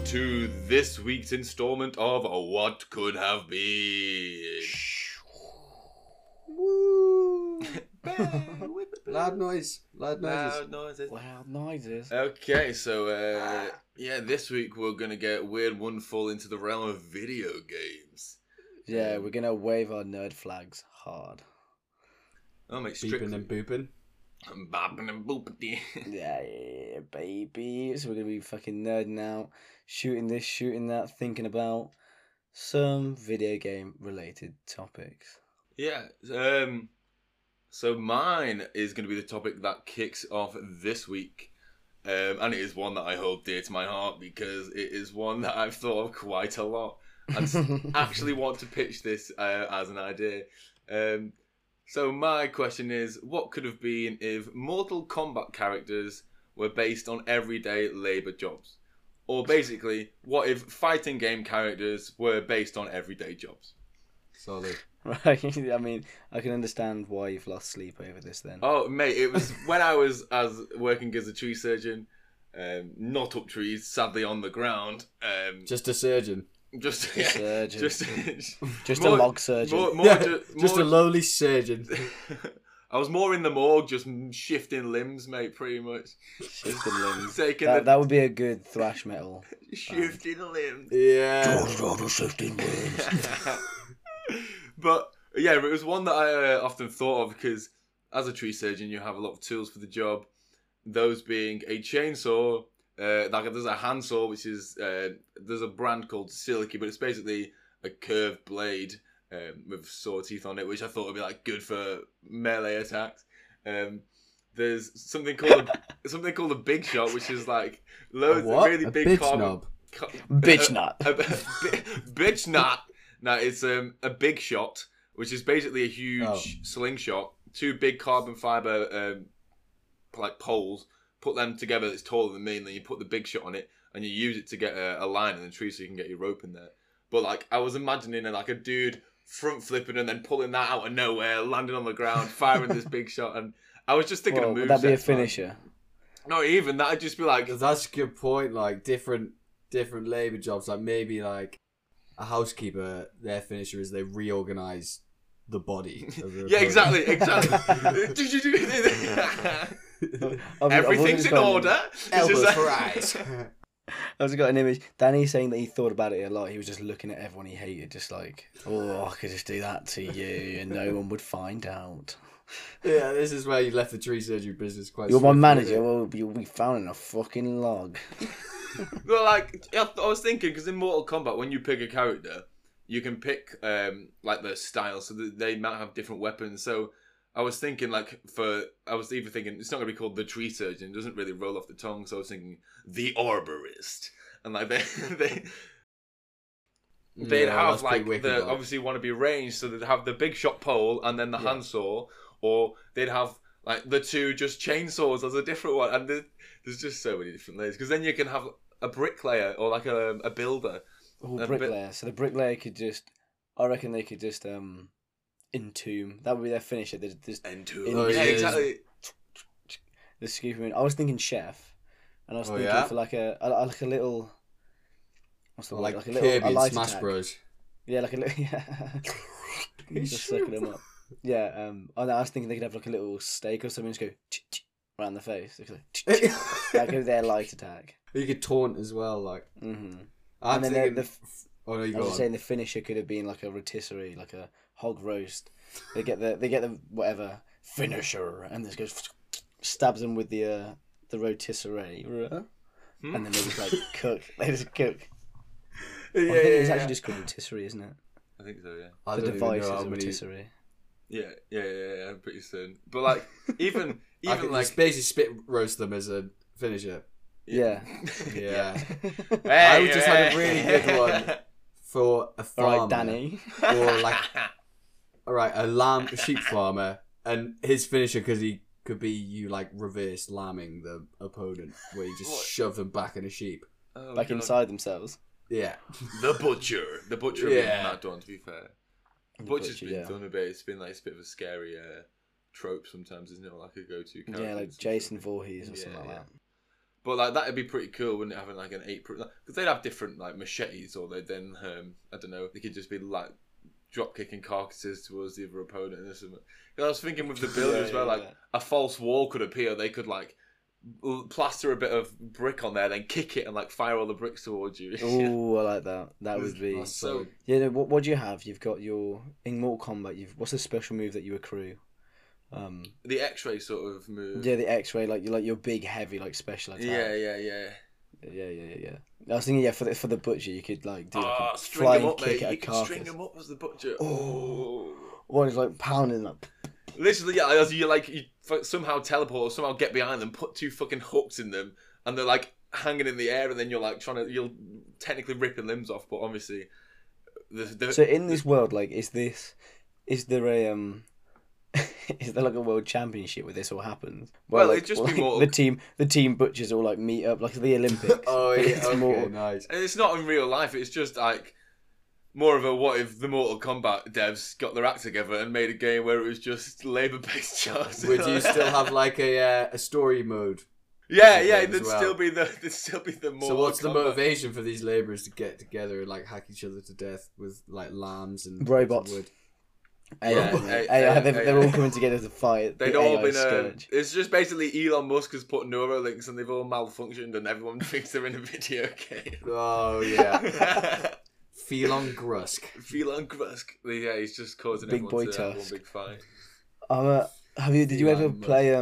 to this week's installment of What Could Have Been. Woo! Loud noise. Loud noises. Loud noises. Loud noises. Okay, so this week we're gonna get weird, wonderful into the realm of video games. Yeah, we're gonna wave our nerd flags hard. I'll make Beeping and booping. I'm bopping and booping. Yeah, baby. So we're gonna be fucking nerding out, shooting this, shooting that, thinking about some video game related topics. Yeah. So mine is going to be the topic that kicks off this week, and it is one that I hold dear to my heart because it is one that I've thought of quite a lot and actually want to pitch this as an idea. So my question is, what could have been if Mortal Kombat characters were based on everyday labour jobs? Or basically, what if fighting game characters were based on everyday jobs? Solid. Right. I mean, I can understand why you've lost sleep over this then. Oh, mate, it was when I was working as a tree surgeon, not up trees, sadly on the ground. Just a surgeon. Just surgeon. Just more, a log surgeon. Just a lowly surgeon. I was more in the morgue, just shifting limbs, mate, pretty much. Shifting limbs. Taking that would be a good thrash metal. shifting limbs. Yeah. Shifting limbs. But yeah, it was one that I often thought of because as a tree surgeon, you have a lot of tools for the job. Those being a chainsaw, like there's a handsaw, which is there's a brand called Silky, but it's basically a curved blade with saw teeth on it, which I thought would be like good for melee attacks. There's something called a big shot, which is like loads of really big bitch carbon. knob. Bitch nut. Bitch nut. Now it's a big shot, which is basically a huge slingshot. Two big carbon fiber like poles. Put them together. It's taller than me, and then you put the big shot on it, and you use it to get a line in the tree so you can get your rope in there. But like I was imagining like a dude front flipping and then pulling that out of nowhere, landing on the ground, firing this big shot, and I was just thinking of moves. Would that be a finisher? Not even that'd just be like. That's a good point. Like different labour jobs. Like maybe like a housekeeper. Their finisher is they reorganize the body. Of the Yeah, exactly. Everything's in order. Elbows for eyes. I've just got an image. Danny saying that he thought about it a lot. He was just looking at everyone he hated, just like, oh, I could just do that to you and no one would find out. Yeah, this is where you left the tree surgery business quite. You're my swiftly, manager. Well, you'll be found in a fucking log. Well, like I was thinking, because in Mortal Kombat, when you pick a character, you can pick like their style, so that they might have different weapons. So I was thinking, I was even thinking it's not gonna be called the tree surgeon. It doesn't really roll off the tongue. So I was thinking the arborist, and like they'd have like obviously want to be ranged, so they'd have the big shot pole and then the handsaw, or they'd have like the two just chainsaws as a different one, and there's just so many different layers. Because then you can have a bricklayer or like a builder. Oh, bricklayer. So the bricklayer could just, I reckon they could just entomb. That would be their finisher. They just Entomb. Yeah, exactly. The scoop in. I was thinking chef, and I was thinking for like a little. What's the word? like a Kirby little and light Smash attack. Bros. Yeah, like a little. Yeah. Just sucking them up. Yeah. I was thinking they could have like a little steak or something, just go around the face. That could be their light attack. You could taunt as well, like. Mm-hmm. I'm and then thinking. Oh no, you I was go just on. saying the finisher could have been like a rotisserie, like a hog roast. They get the whatever finisher, and this goes stabs them with the rotisserie, and then they just like cook. They just cook. I think it's actually just called rotisserie, isn't it? I think so. Yeah. I The don't even device know is how a many. rotisserie. Yeah. I'm pretty certain. But like even I could like just basically spit roast them as a finisher. Yeah. Yeah. Hey, I just had a really good one for a farmer. All right, Danny. Or like, alright, a sheep farmer, and his finisher, because he could be you like reverse lambing the opponent, where you just shove them back in a sheep. Oh, Back God. inside themselves. Yeah. The butcher Yeah. that one, to be fair. Butcher's been done a bit. It's been like a bit of a scary trope sometimes, isn't it? Or like a go-to character. Yeah, like Jason Voorhees or something like that. But like that'd be pretty cool, wouldn't it? Having like an 8 because they'd have different like machetes, or they'd then I don't know, they could just be like drop kicking carcasses towards the other opponent or something. 'Cause I was thinking with the build as well, like a false wall could appear. They could like plaster a bit of brick on there, then kick it and like fire all the bricks towards you. Oh, I like that. That would be so. Yeah. No, what do you have? You've got your in Mortal Kombat. What's the special move that you accrue? The X-ray sort of move. Yeah, the X-ray, like your big heavy like special attack. Yeah. I was thinking, for the butcher, you could like do like a string flying him up, kick mate. at a You can carcass. string him up as the butcher. One is like pounding like. Literally, yeah. As you somehow teleport or somehow get behind them, put 2 fucking hooks in them, and they're like hanging in the air, and then you're like you're technically ripping limbs off, but obviously. So in this world, like, is there a is there like a world championship where this all happens? Well, like, it'd just be more the team butchers all like meet up like the Olympics. Oh yeah, It's okay, more- nice. And it's not in real life. It's just like more of a what if the Mortal Kombat devs got their act together and made a game where it was just labour-based jobs. Would you still have like a story mode? Yeah, as there'd well? still be the Mortal So what's the Kombat. motivation for these labourers to get together and like hack each other to death with like lambs and Robots. wood? They're all coming together to fight. They'd the all AI been. scourge. It's just basically Elon Musk has put Neuralinks and they've all malfunctioned and everyone thinks they're in a video game. Oh yeah. Felon Grusk. Elon Musk. Yeah, he's just causing Big everyone boy to have one Tusk. big fight. Did you ever Elon Musk. play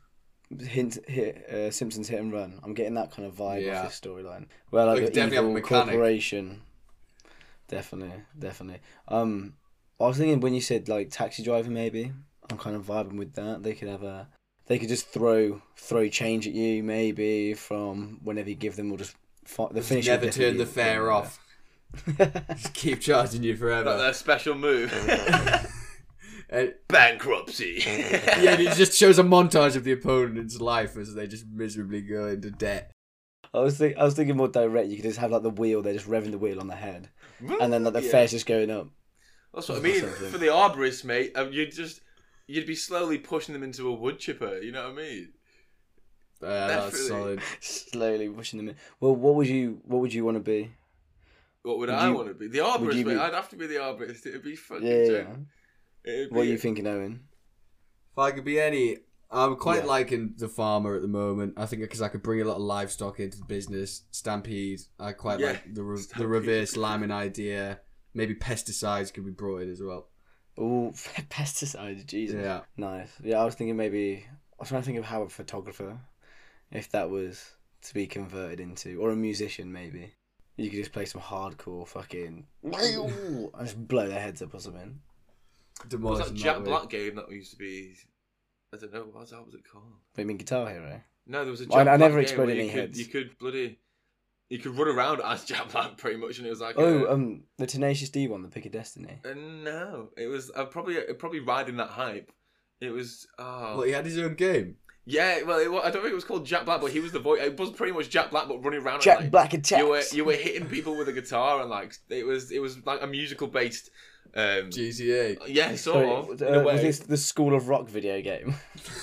Simpsons Hit and Run? I'm getting that kind of vibe Yeah. off this storyline. Well, like Like, an definitely have a evil mechanic. corporation. Definitely. I was thinking when you said like Taxi Driver, maybe I'm kind of vibing with that. They could just throw change at you, maybe from whenever you give them, or just the finish. Never turn the fare off. Just keep charging you Not forever. their special move. And, Bankruptcy. yeah, and it just shows a montage of the opponent's life as they just miserably go into debt. I was thinking more direct. You could just have like the wheel. They're just revving the wheel on the head, and then like the fare's just going up. That's what I mean. Something. For the arborist, mate, you'd be slowly pushing them into a wood chipper. You know what I mean? That's Definitely. solid. Slowly pushing them in. Well, what would you want to be? What would Would I you- want to be? The arborist, you mate. be- I'd have to be the arborist. It'd be fucking Yeah. joke. It'd What are be- you thinking, Owen? If I could be any, I'm quite Yeah. liking the farmer at the moment. I think because I could bring a lot of livestock into the business. Stampede, I quite Yeah, like the Stampede. reverse lambing idea. Maybe pesticides could be brought in as well. Oh, pesticides, Jesus. Yeah. Nice. Yeah, I was thinking maybe. I was trying to think of how a photographer, if that was to be converted into, or a musician maybe. You could just play some hardcore fucking and just blow their heads up or something. What was Demolish that them Jack way. Black game that used to be? I don't know. What was it called? But you mean Guitar Hero? No, there was a I Jack Black never game exploded where any heads. You could run around as Jack Black pretty much, and it was like The Tenacious D one, the Pick of Destiny. no, it was probably riding that hype. It was Well, he had his own game. yeah. Well, I don't think it was called Jack Black, but he was the voice. It was pretty much Jack Black, but running around. Jack and, like, Black attacks. You were hitting people with a guitar, and like it was like a musical based. GTA. Yeah, sort Sorry, of. In a way. was this the School of Rock video game?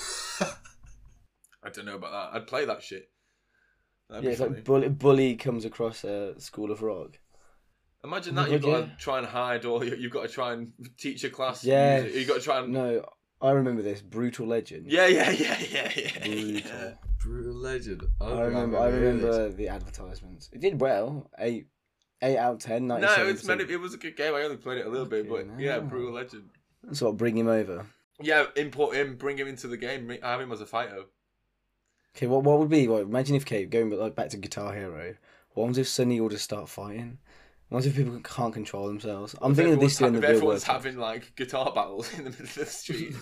I don't know about that. I'd play that shit. That'd Yeah, be it's funny. like Bully comes across School of Rock. Imagine Oh that my you've God, got yeah. to try and hide all. You've got to try and teach a class. Yeah. music. You've got to try and. No, I remember this. Brutal Legend. Yeah. Brutal. Brutal Legend. I remember the advertisements. It did well. 8 out of 10. No, 97%. it was a good game. I only played it a little bit, but Fucking yeah, hell. Brutal Legend. That's what bring him over. Yeah, import him, bring him into the game, have him as a fighter. Okay, what would be? Well, imagine if going back to Guitar Hero. What happens if suddenly all just start fighting? What if people can't control themselves? I'm thinking of this doing the If real world. everyone's having like guitar battles in the middle of the street.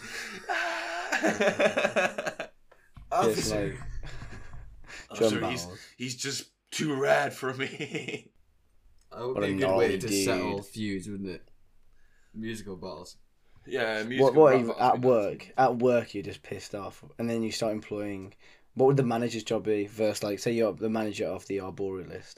Just like Oh, drum sorry, battles. he's just too rad for me. That would What be a a good way gnarly to dude. settle feuds, wouldn't it? Musical battles. Yeah, musical What battles at would be work? At work, you're just pissed off, and then you start employing. What would the manager's job be? Versus, like, say you're the manager of the arborealist,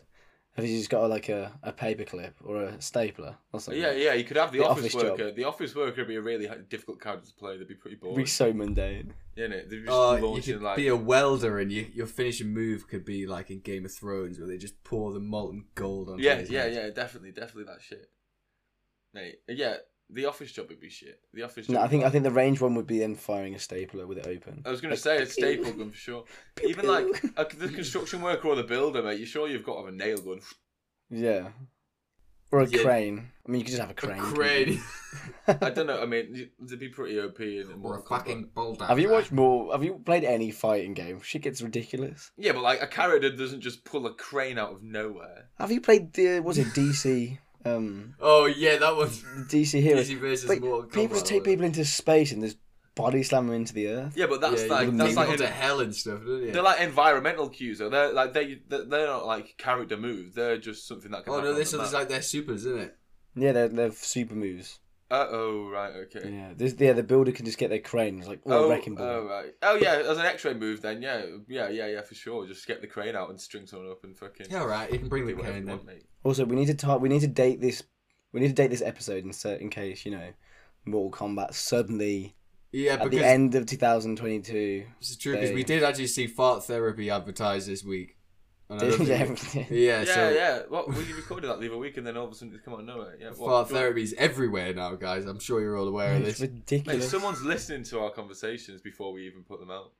Have you just got like a paper clip or a stapler or something? Yeah. You could have the The office office worker. The office worker would be a really difficult character to play. They'd be pretty It'd boring. be so mundane. Yeah, innit? They'd be just You launching could like. be a welder, and your finishing move could be like in Game of Thrones, where they just pour the molten gold on. Yeah, definitely that shit. Mate, yeah, the office job would be shit. The office job. No, I think the range one would be then firing a stapler with it open. I was going to Like, say a staple gun for sure. pew, Even pew. like the construction worker or the builder, mate. You sure you've got to have a nail gun? Yeah. Or a Yeah. crane. I mean, you could just have a A crane. crane. I don't know. I mean, they'd be pretty OP in Or a Mortal Kombat. fucking boulder. Have you watched more? Have you played any fighting game? Shit gets ridiculous. Yeah, but like a character doesn't just pull a crane out of nowhere. Have you played the DC? Oh yeah, that was DC Heroes. DC versus Like, Mortal Kombat. people just take people into space and just body slam them into the earth. Yeah, but that's Yeah, like you that's take like people to hell and stuff, don't you? they're like environmental cues. Though they're like they're not like character moves. They're just something that can. Oh happen no, on this the is map. like their supers, isn't it? Yeah, they're super moves. Right, okay. Yeah, the builder can just get their crane. It's like wrecking ball. Oh, right. Oh, yeah, as an X-ray move, then, yeah, for sure. Just get the crane out and string someone up and fucking... Yeah, alright, you can bring the do whatever crane you then. want, mate. Also, we need to date this. We need to date this episode in case Mortal Kombat suddenly Yeah, at because the end of 2022. this is true because we did actually see fart therapy advertised this week. And I don't think- Yeah. yeah, so Well, we recorded that the other week and then all of a sudden it's come out of nowhere. Yeah, fart therapy's everywhere now, guys. I'm sure you're all aware of It's this. Mate, ridiculous. someone's listening to our conversations before we even put them out.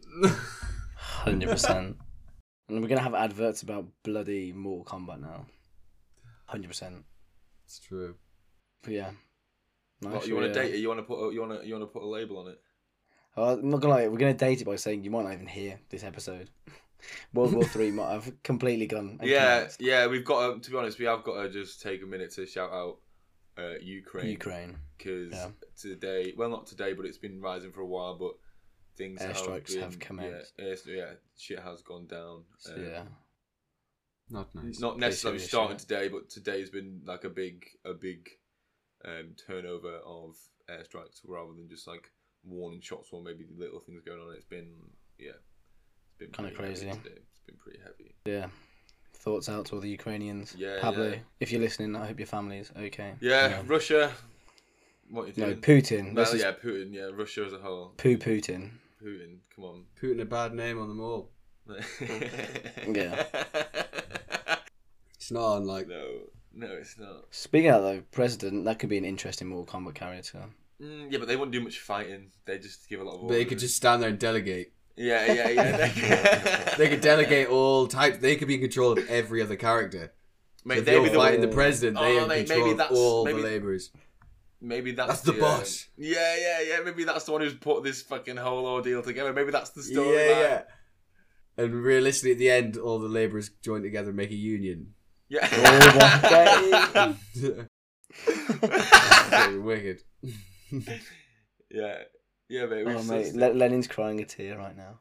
100%. And we're gonna have adverts about bloody Mortal Kombat now. 100%. It's true. But yeah. Nice, What, you want to date it? You want to put a label on it? I'm not gonna lie. We're gonna date it by saying you might not even hear this episode. World War 3 might have completely gone. Yeah. We've got to be honest. We have got to just take a minute to shout out Ukraine because today, well, not today, but it's been rising for a while. But things airstrikes have commenced. Shit has gone down. Yeah. Not nice. Not necessarily serious, starting yeah. today, but today's been like a big turnover of airstrikes rather than just like warning shots or maybe little things going on. It's been Kind of crazy. Today. It's been pretty heavy. Yeah. Thoughts out to all the Ukrainians. Yeah, Pablo, yeah. if you're listening, I hope your family's okay. Yeah, Russia. What are you No, doing? Putin. Well, This is yeah, Putin. Yeah, Russia as a whole. Putin. Putin, come on. Putting a bad name on them all. Yeah. It's not unlike. No, it's not. Speaking of that, though, President, that could be an interesting Mortal Kombat character. Yeah, but they wouldn't do much fighting. They just give a lot of But they orders. could just stand there and delegate. Yeah. They could delegate all types. They could be in control of every other character. Mate, So if they'd you're be the fighting the president, they Oh, are mate, in control maybe of that's- all maybe- the labourers. Maybe That's the boss. Yeah. Maybe that's the one who's put this fucking whole ordeal together. Maybe that's the story. Yeah. And realistically, at the end, all the labourers join together and make a union. Yeah. Oh, That's pretty wicked. Yeah, mate. Oh, mate, Lenin's crying a tear right now.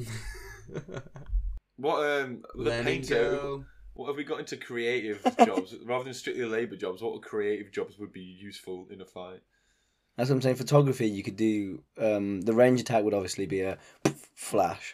What the Let it painter? go. What have we got into creative jobs rather than strictly labour jobs? What creative jobs would be useful in a fight? That's what I'm saying. Photography, you could do. The range attack would obviously be a flash.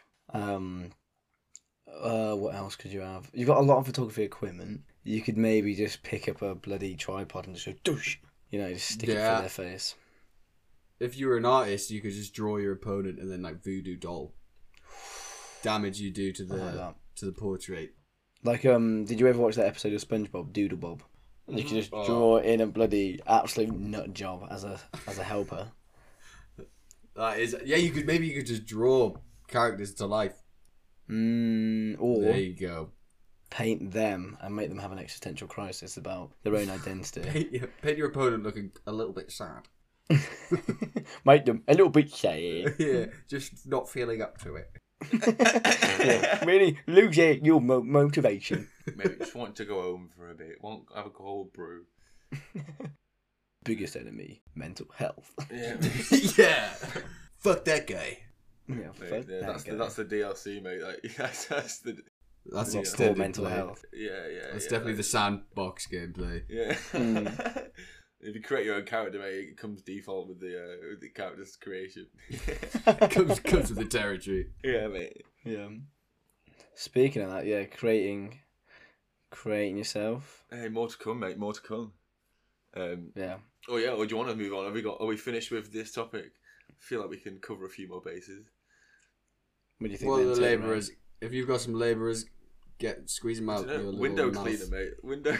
What else could you have? You've got a lot of photography equipment. You could maybe just pick up a bloody tripod and just go douche. Just stick it Yeah. through their face. If you were an artist, you could just draw your opponent and then like voodoo doll damage you do to I like that. the portrait. Like, did you ever watch that episode of SpongeBob, Doodle Bob? You could just draw in a bloody absolute nut job as a helper. That is, yeah. You could just draw characters to life. Or There you go. paint them and make them have an existential crisis about their own identity. Paint your opponent looking a little bit sad. Make them a little bit sad. Yeah, just not feeling up to it. Yeah, really lose your motivation. Maybe just want to go home for a bit. Want have a cold brew. Biggest enemy, mental health. Yeah, Yeah. Fuck that guy. Yeah, mate, fuck yeah, that guy. that's the DLC, mate. Like that's the That's Poor extended mental play. health. yeah. That's definitely the sandbox gameplay. Yeah. Mm. If you create your own character, mate, it comes default with the character's creation. comes with the territory. Yeah, mate. Yeah. Speaking of that, yeah, creating creating yourself. Hey, more to come, mate. More to come. Yeah. Oh yeah. Or do you want to move on? Are we finished with this topic? I feel like we can cover a few more bases. What do you think? Well, then, the Tim, labourers. If you've got some labourers, squeeze them out. Your little Window mouth. cleaner, mate. Window.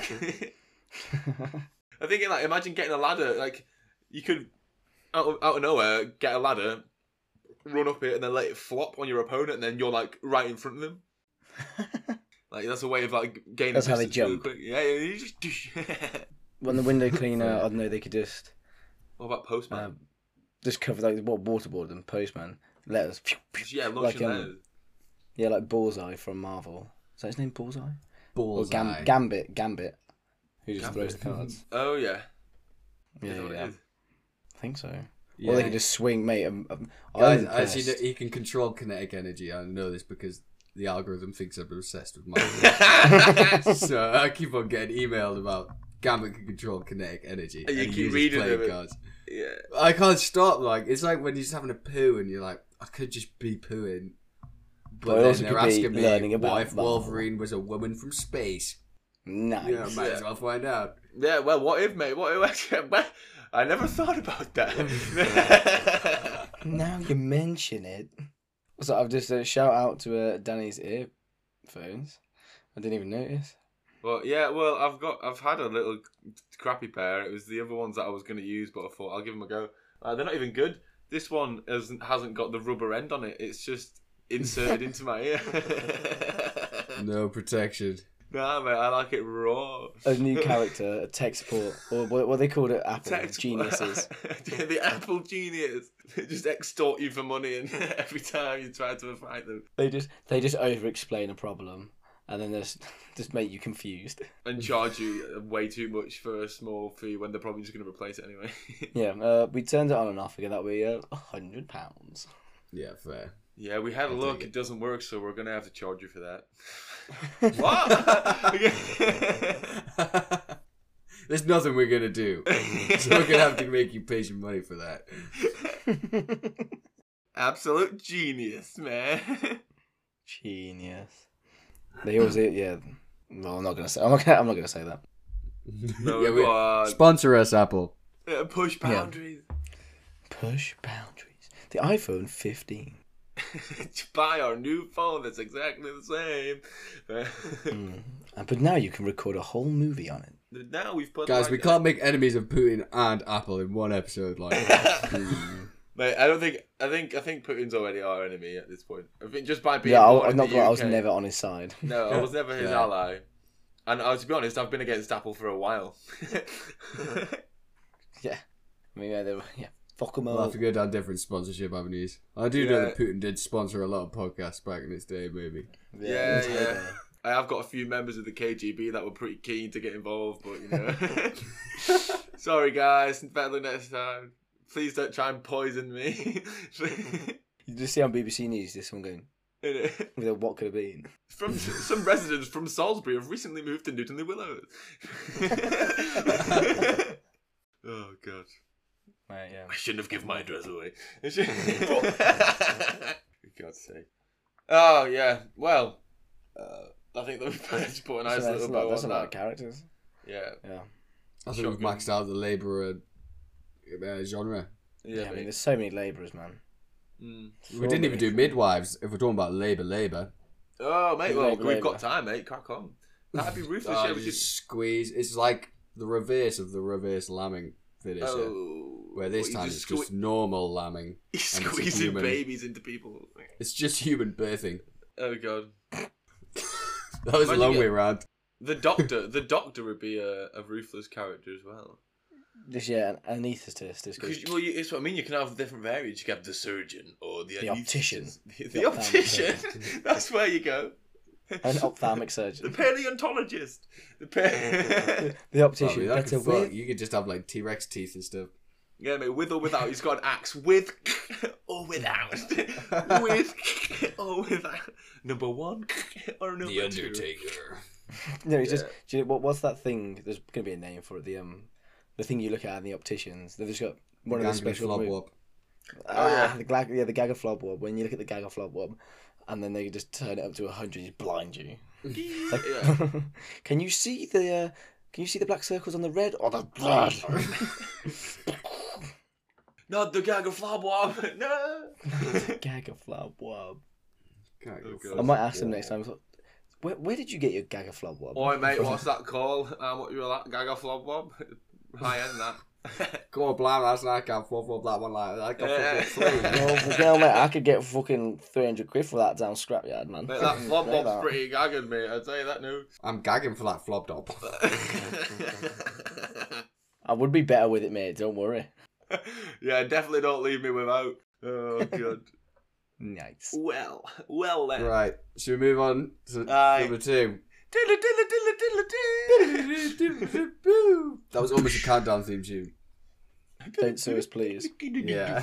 I think like imagine getting a ladder. Like you could out of nowhere get a ladder, run up it, and then let it flop on your opponent, and then you're like right in front of them. Like that's a way of like gaining. That's how they distance really jump. quick. Yeah, you just. When the window cleaner, I don't know, they could just What about postman? just cover like waterboard them. Postman letters. Yeah, launch like, your letters. Yeah, like Bullseye from Marvel. Is that his name? Bullseye. Bullseye. Or Gambit. Who just Gambit. throws the cards? Oh yeah. Yeah, Is that what it yeah. is? I think so. Yeah. Or they can just swing, mate. Guys, actually, he can control kinetic energy. I know this because the algorithm thinks I'm obsessed with Marvel. So I keep on getting emailed about Gambit can control kinetic energy. And you he keep uses reading playing them. cards. Yeah. I can't stop. Like it's like when you're just having a poo and you're like, I could just be pooing. But But it then also they're could be asking me, learning what about if Marvel. Wolverine was a woman from space? Nice. Yeah, might as well find out. Yeah. Well, what if, mate? What if? I never thought about that. Now you mention it. So I've just shout out to Danny's earphones. I didn't even notice. Well, yeah. Well, I've had a little crappy pair. It was the other ones that I was going to use, but I thought I'll give them a go. They're not even good. This one hasn't got the rubber end on it. It's just inserted into my ear. No protection. Nah, mate, I like it raw. A new character, a tech support, or what they called it, Apple Text- geniuses. The Apple genius. They just extort you for money, and every time you try to fight them, They just over explain a problem, and then just make you confused. and charge you way too much for a small fee when they're probably just going to replace it anyway. Yeah, we turned it on and off again. That would be £100. Yeah, fair. Yeah, we had a I'll look. take It it. doesn't work, so we're going to have to charge you for that. What? There's nothing we're gonna do. So we're gonna have to make you pay some money for that. Absolute genius, man. Genius. They always, yeah. No, I'm not gonna say. I'm not gonna say that. No, Yeah, go on. sponsor us, Apple. Push boundaries. Push boundaries. The iPhone 15. Buy our new phone that's exactly the same. But now you can record a whole movie on it. Now we've put Guys, like we can't make enemies of Putin and Apple in one episode. Like, Mate, I think Putin's already our enemy at this point. I think just by being Yeah, born I'm in not. the I was UK never on his side. No, I was never his Yeah. ally. And to be honest, I've been against Apple for a while. Yeah. I mean, yeah. Fuck them we'll all. have to go down different sponsorship avenues. I do know Yeah. that Putin did sponsor a lot of podcasts back in his day, maybe. Yeah. I have got a few members of the KGB that were pretty keen to get involved, but you know. Sorry, guys. Better next time. Please don't try and poison me. You just see on BBC News this one going, with a what could have been. From some residents from Salisbury have recently moved to Newton le Willows. Oh god. Right, yeah. I shouldn't have given my address away. For God's sake. Oh yeah. Well, I think that we've managed to put a nice little bow That's a on lot that. of characters. Yeah. Yeah. I think we've Shotgun. maxed out the labourer genre. Yeah, I mate. mean, there's so many labourers, man. Mm. We didn't even do midwives. If we're talking about labour. Oh mate, well Labour, we've got labour. time, mate. Crack on. That'd be ruthless. Oh, Yeah, we you could... just squeeze. It's like the reverse of the reverse lambing finisher. Oh, Where this you time just it's just normal lambing. He's and it's squeezing human. babies into people. It's just human birthing. Oh god. That was a Imagine long it- way round. The doctor would be a ruthless character as well. This, yeah, an anaesthetist is good. Because well, it's what I mean. You can have different variants. You can have the surgeon or the optician. The The optician. That's where you go. An ophthalmic The surgeon. paleontologist. The optician. Well, Better with. you could just have like T-Rex teeth and stuff. Yeah, mate. With or without. He's got an axe. With or without. With or without. Number one or number two. No, it's just. Do you know, what's that thing? There's going to be a name for it. The thing you look at in the opticians. They've just got one of the special Flob moves. wop. yeah. The Gagaflob Wob. When you look at the Gagaflob Wob, and then they just turn it up to 100, just blind you. Like, Yeah. can you see the black circles on the red or the blood? Not the gag of flabwab. No. Gag of flub wob. Can't God. I might ask them next time. Where did you get your gag of flub wob? Oi, mate, what's that called? What you were that? Gag of flabwab? High end, that. Go on, blam, that's not can't flub that one like that. I got Yeah. Well, mate, I could get fucking 300 quid for that down scrapyard, man. Mate, that flop Right, bob's pretty gagging, mate. I'd say that now. I'm gagging for that flop dob. I would be better with it, mate. Don't worry. Yeah, definitely don't leave me without. Oh, God. Nice. Well then. Right, should we move on to Aye. number 2? Diddle, diddle, diddle, diddle, diddle. That was almost a countdown theme tune. Don't sue us, please. Yeah.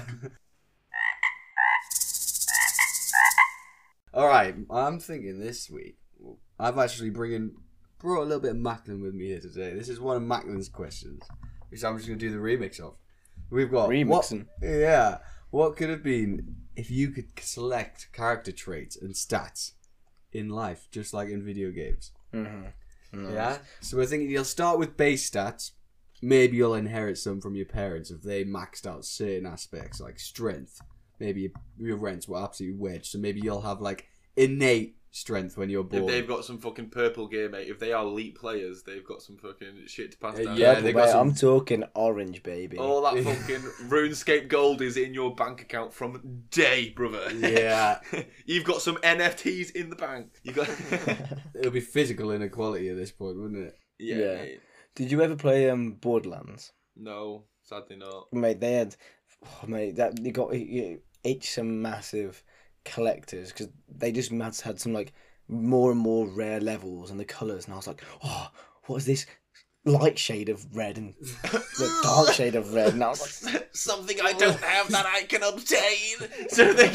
Alright, I'm thinking this week, I've actually brought a little bit of Macklin with me here today. This is one of Macklin's questions, which I'm just going to do the remix of. We've got... Remixing. What could have been if you could select character traits and stats in life, just like in video games? Mm-hmm. Nice. Yeah? So we're thinking you'll start with base stats. Maybe you'll inherit some from your parents if they maxed out certain aspects, like strength. Maybe your rents were absolutely wedged, so maybe you'll have, like, innate strength when you're born. If they've got some fucking purple gear, mate, if they are elite players, they've got some fucking shit to pass down. yeah, Purple, they got mate, some- I'm talking orange, baby. All that fucking RuneScape gold is in your bank account from day, brother. Yeah. You've got some NFTs in the bank. You got. It'll be physical inequality at this point, wouldn't it? Yeah. Yeah. Mate. Did you ever play Borderlands? No, sadly not. Mate, they had... Oh, mate, they got each some massive collectors because they just had some, like, more and more rare levels and the colours, and I was like, oh, what is this light shade of red and the dark shade of red? And I was like, Something I don't have that I can obtain. So they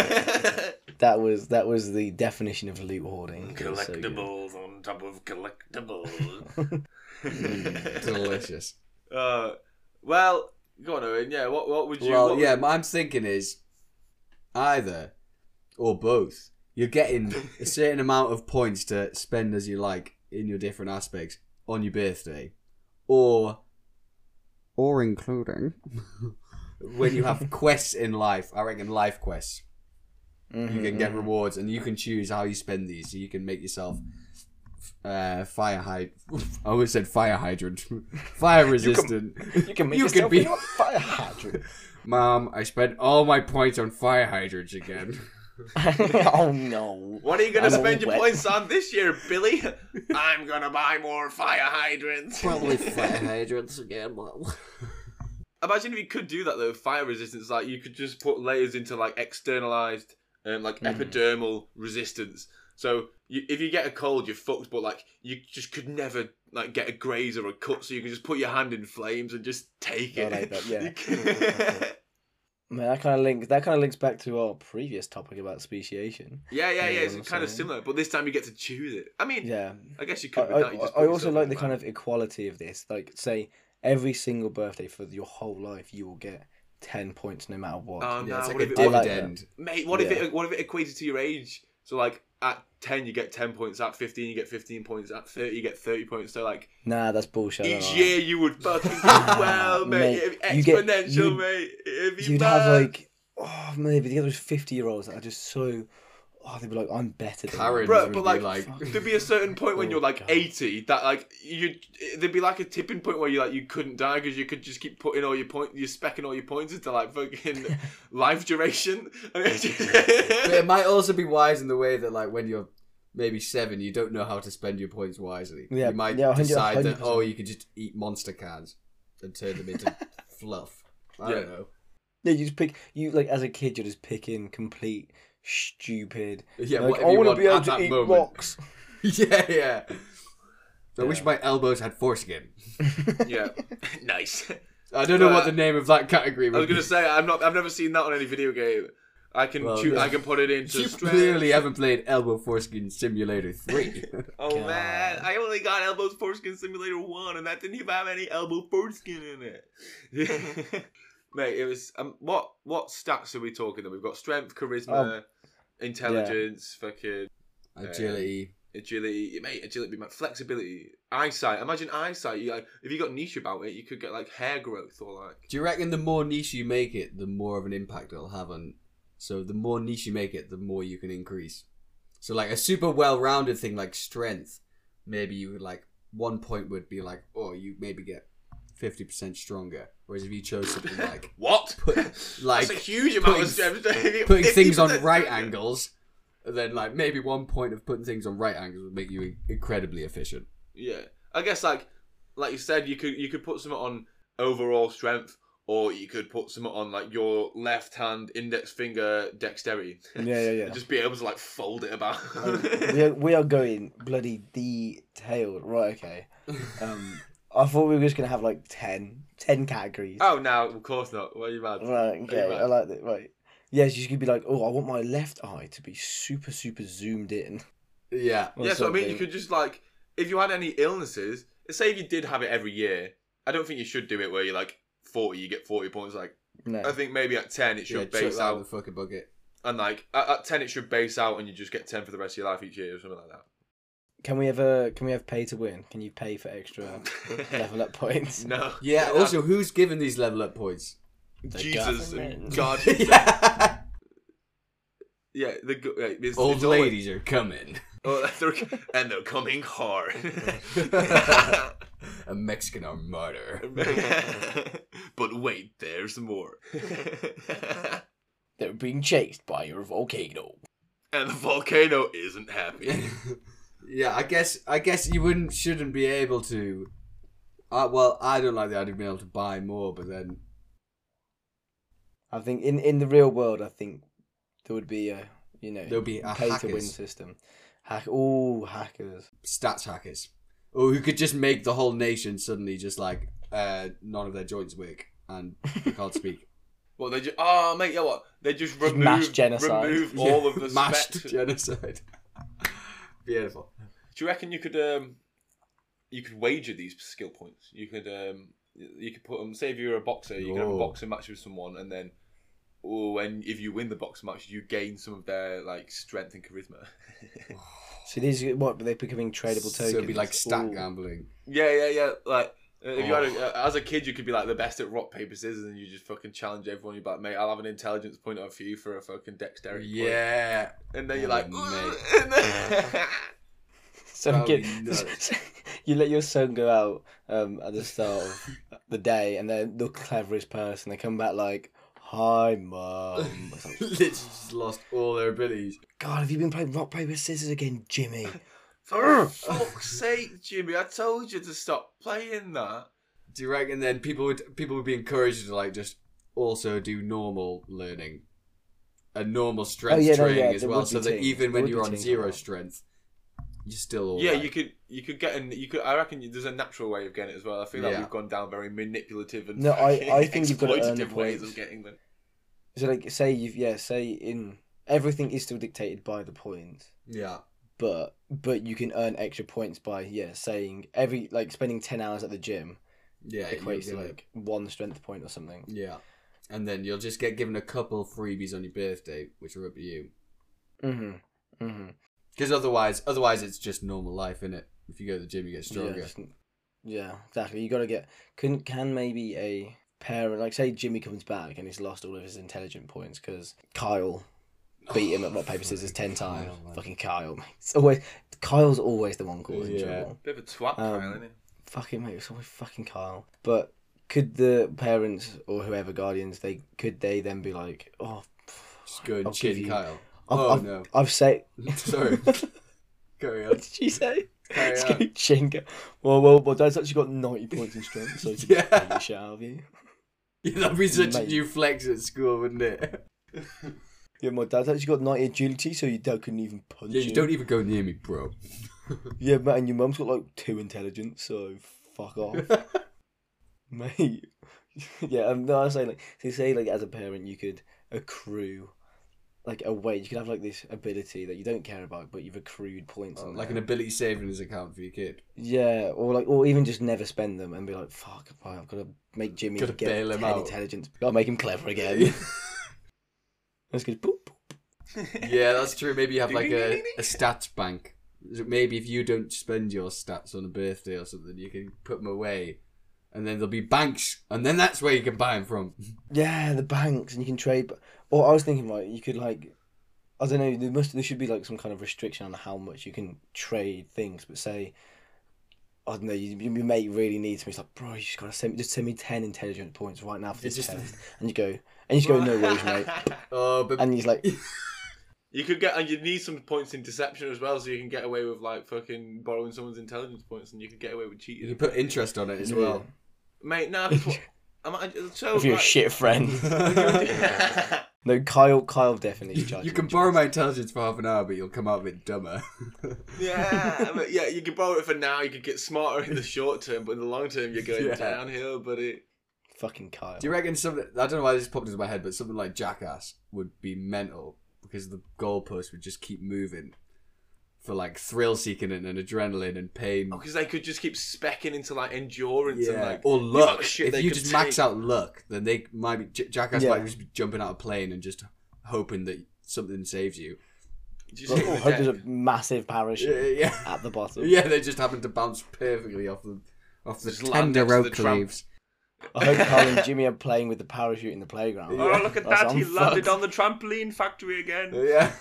that was the definition of loot hoarding. It was so good. collectibles on top of collectibles. Delicious. Well, go on, Owen. Yeah, what would you? Well, what yeah, would- what I'm thinking is either or both. You're getting a certain amount of points to spend as you like in your different aspects on your birthday, or including when you have quests in life. I reckon life quests. You can get rewards, and you can choose how you spend these. So you can make yourself fire hydrant. I always said fire hydrant. Fire resistant. You can make You yourself could be- into a fire hydrant. Mom, I spent all my points on fire hydrants again. Oh no! What are you gonna I'm all spend your wet. points on this year, Billy? I'm gonna buy more fire hydrants. Probably fire hydrants again, Mom. Imagine if you could do that though. Fire resistance, like you could just put layers into like externalized, like epidermal resistance. So if you get a cold, you're fucked. But like you just could never like get a graze or a cut, so you can just put your hand in flames and just take it. I like that, yeah. You can- Man, that kind of links back to our previous topic about speciation. yeah. Yeah, It's I'm kind of saying. similar, but this time you get to choose it. I mean, Yeah, I guess you could. with that, you just I put also yourself like in the kind band. of equality of this. Like, say every single birthday for your whole life, you will get 10 points no matter what. Oh, Yeah, no, it's what like if a it- I like dividend. Mate, what if it equated to your age? So like at 10 you get 10 points, at 15 you get 15 points, at 30 you get 30 points. So like Nah, that's bullshit. I don't each like year you would fucking do well, mate. Mate, you get- Exponential, you'd- mate. It'd be You'd mad. have like, oh, maybe the other 50-year-olds that are just so, they'd be like, I'm better than Karen. you. Bro, would but be like, like- there'd be a certain point when Oh, you're like God. 80 that like there'd be like a tipping point where you couldn't die because you could just keep putting all your you're specking all your points into like fucking life duration. But it might also be wise in the way that, like, when you're maybe 7, you don't know how to spend your points wisely. Yeah, You might yeah, 100%. decide that, you could just eat monster cans and turn them into fluff. I don't know. Yeah, you just pick, like, as a kid, you're just picking complete stupid. Yeah, like, whatever I you want to want be able at to that eat moment. rocks. Yeah. I wish Yeah. my elbows had foreskin. Yeah, nice. I don't know what the name of that category I was would be. gonna say I've never seen that on any video game. I can Well, choose, yeah. I can put it into You strength. clearly haven't played Elbow Foreskin Simulator 3. Oh God. man, I only got Elbows Foreskin Simulator 1 and that didn't even have any elbow foreskin in it. Mate, it was what stats are we talking then? We've got strength, charisma, intelligence, fucking Agility. agility, mate, agility, mate, flexibility, eyesight. Imagine eyesight. You like, if you got niche about it, you could get like hair growth or like. Do you reckon the more niche you make it, the more of an impact it'll have on? So the more niche you make it, the more you can increase. So like a super well-rounded thing like strength, maybe you would like 1 point would be like, oh, you maybe get 50% stronger. Whereas if you chose something like what, like that's a huge amount of strength. Putting things on right angles. Then, like, maybe 1 point of putting things on right angles would make you incredibly efficient. Yeah, I guess like you said, you could put something on overall strength, or you could put something on like your left hand index finger dexterity. Yeah. Just be able to like fold it about. we are going bloody detailed. Right, okay. I thought we were just gonna have like 10 categories. Oh no, of course not. What are you mad? Right, okay, I like that. Right. Yes, you could be like, oh, I want my left eye to be super, super zoomed in. Yeah. Yeah, so I mean, you could just like, if you had any illnesses, say if you did have it every year, I don't think you should do it where you're like 40, you get 40 points. Like, no. I think maybe at 10 it should base out. The fucking bucket. And like, at 10 it should base out and you just get 10 for the rest of your life each year or something like that. Can we have pay to win? Can you pay for extra level up points? No. Yeah, also, who's giving these level up points? Jesus and God. Yeah, old ladies are coming. Oh, and they're coming hard. A Mexican armada. But wait, there's more. They're being chased by your volcano. And the volcano isn't happy. Yeah, I guess you shouldn't be able to. Well, I don't like the idea of being able to buy more, but then I think in the real world, I think there would be there'll be a pay hackers. to win system. Hackers. Stats hackers. Or who could just make the whole nation suddenly just like none of their joints work and they can't speak. Well, they just mate, yeah, what? They just mass genocide. remove all of the mashed specs. genocide. Beautiful. Do you reckon you could wager these skill points? You could put them. Say if you're a boxer, you could have a boxing match with someone, and then, if you win the boxing match, you gain some of their like strength and charisma. So these they're becoming tradable tokens. So it'd be like stat gambling. Yeah. Like if you had as a kid, you could be like the best at rock paper scissors, and you just fucking challenge everyone. You'd be like, mate, I'll have an intelligence point out for you for a fucking dexterity. Yeah. Point. And then you're like, mate. Some kid, you let your son go out at the start of the day, and they're the cleverest person. They come back like, "Hi, mum." Literally just lost all their abilities. God, have you been playing rock paper scissors again, Jimmy? For fuck's sake, Jimmy! I told you to stop playing that. Do you reckon then people would be encouraged to like just also do normal learning, and normal strength training as well, so that even when you're on zero strength, you're still all right. you could get I reckon there's a natural way of getting it as well. I feel like we've gone down very manipulative and I think you've got to earn the ways points of getting them. So like say in everything is still dictated by the points. Yeah. But you can earn extra points by saying spending 10 hours at the gym. Yeah, equates to like 1 strength point or something. Yeah, and then you'll just get given a couple freebies on your birthday, which are up to you. Because otherwise it's just normal life, innit? If you go to the gym, you get stronger. Yeah, exactly. You got to get. Can maybe a parent, like say Jimmy comes back and he's lost all of his intelligent points because Kyle beat him at rock paper scissors 10 times. Fucking Kyle, mate. Kyle's always the one causing trouble. Bit of a twat, Kyle, isn't he? Fucking mate, it's always fucking Kyle. But could the parents or whoever guardians could they then be like, oh, just go and chin Kyle. No. I've said. Sorry. Carry on. What did you say? Carry on. Chinga. Well, my dad's actually got 90 points in strength, so I can take the shit out of you. Yeah, that'd be such a new flex at school, wouldn't it? Yeah, my dad's actually got 90 agility, so your dad couldn't even punch you don't even go near me, bro. Yeah, mate, and your mum's got like 2 intelligence, so fuck off. Mate. Yeah, no, I was saying like as a parent you could accrue like a way, you could have like this ability that you don't care about, but you've accrued points on like an ability savings account for your kid. Yeah, or even just never spend them and be like, fuck, I've got to make Jimmy get bail him 10 out. Intelligence. Gotta make him clever again. Let's go boop, boop. Yeah, that's true. Maybe you have like a stats bank Maybe if you don't spend your stats on a birthday or something, you can put them away, and then there'll be banks, and then that's where you can buy them from. Yeah, the banks, and you can trade. Or I was thinking, like, you could, like, I don't know, there should be, like, some kind of restriction on how much you can trade things. But say, I don't know, your mate really needs me. He's like, bro, you just gotta send me 10 intelligence points right now for this test. And you go, no worries, mate. But And he's like, You could get, and you need some points in deception as well, so you can get away with like fucking borrowing someone's intelligence points, and you could get away with cheating. you can put interest on it as well. Mate. No, so if you're a shit friend. No, Kyle definitely charges. You can borrow my intelligence for half an hour, but you'll come out a bit dumber. yeah, you can borrow it for now. You could get smarter in the short term, but in the long term, you're going downhill, buddy. Fucking Kyle. Do you reckon something? I don't know why this popped into my head, but something like Jackass would be mental because the goalpost would just keep moving for like thrill seeking and adrenaline and pain. Because they could just keep specking into like endurance and like or luck. Shit if you just max out luck, then they might be Jackass might just be jumping out of a plane and just hoping that something saves you. Hope there's a massive parachute at the bottom. Yeah, they just happen to bounce perfectly off the tender rope leaves. I hope Carl and Jimmy are playing with the parachute in the playground. Oh, look at that! He landed on the trampoline factory again. Yeah.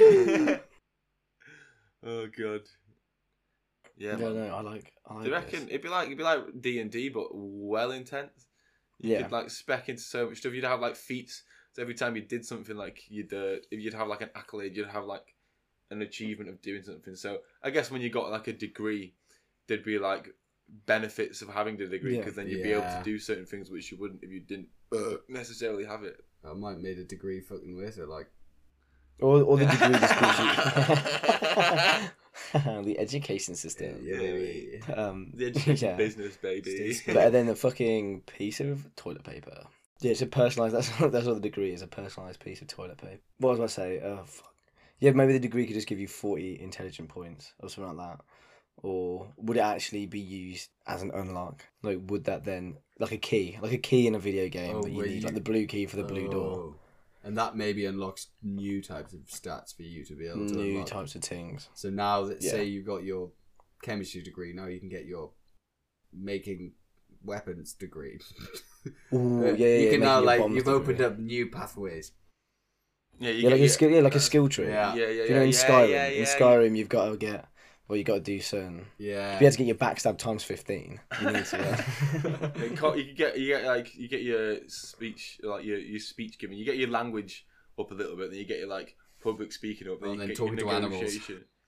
Oh god. Yeah. No, I like. Do you reckon it'd be like D&D but well intense? You could like spec into so much stuff. You'd have like feats. So every time you did something, like you'd have like an accolade. You'd have like an achievement of doing something. So I guess when you got like a degree, there'd be like benefits of having the degree because then you'd be able to do certain things which you wouldn't if you didn't necessarily have it. I might made a degree fucking with it, like. Or the degree just the education system. The education business, baby. Better than a fucking piece of toilet paper. Yeah, it's a personalised. That's what the degree is. A personalised piece of toilet paper. What was I say? Oh fuck. Yeah, maybe the degree could just give you 40 intelligent points or something like that. Or would it actually be used as an unlock? Like, would that then like a key in a video game that you need, like the blue key for the blue door? And that maybe unlocks new types of stats for you to be able to new unlock. Types of things. So now that say you got your chemistry degree, now you can get your making weapons degree. Ooh, you can now like you've opened up new pathways. Like a skill tree. Yeah. You know, in Skyrim, you've got to get. Well, you got to do certain. Yeah. To be able to get your backstab times 15, you need to. You get your speech, like your speech given. You get your language up a little bit, then you get your like public speaking up, and then talking to animals.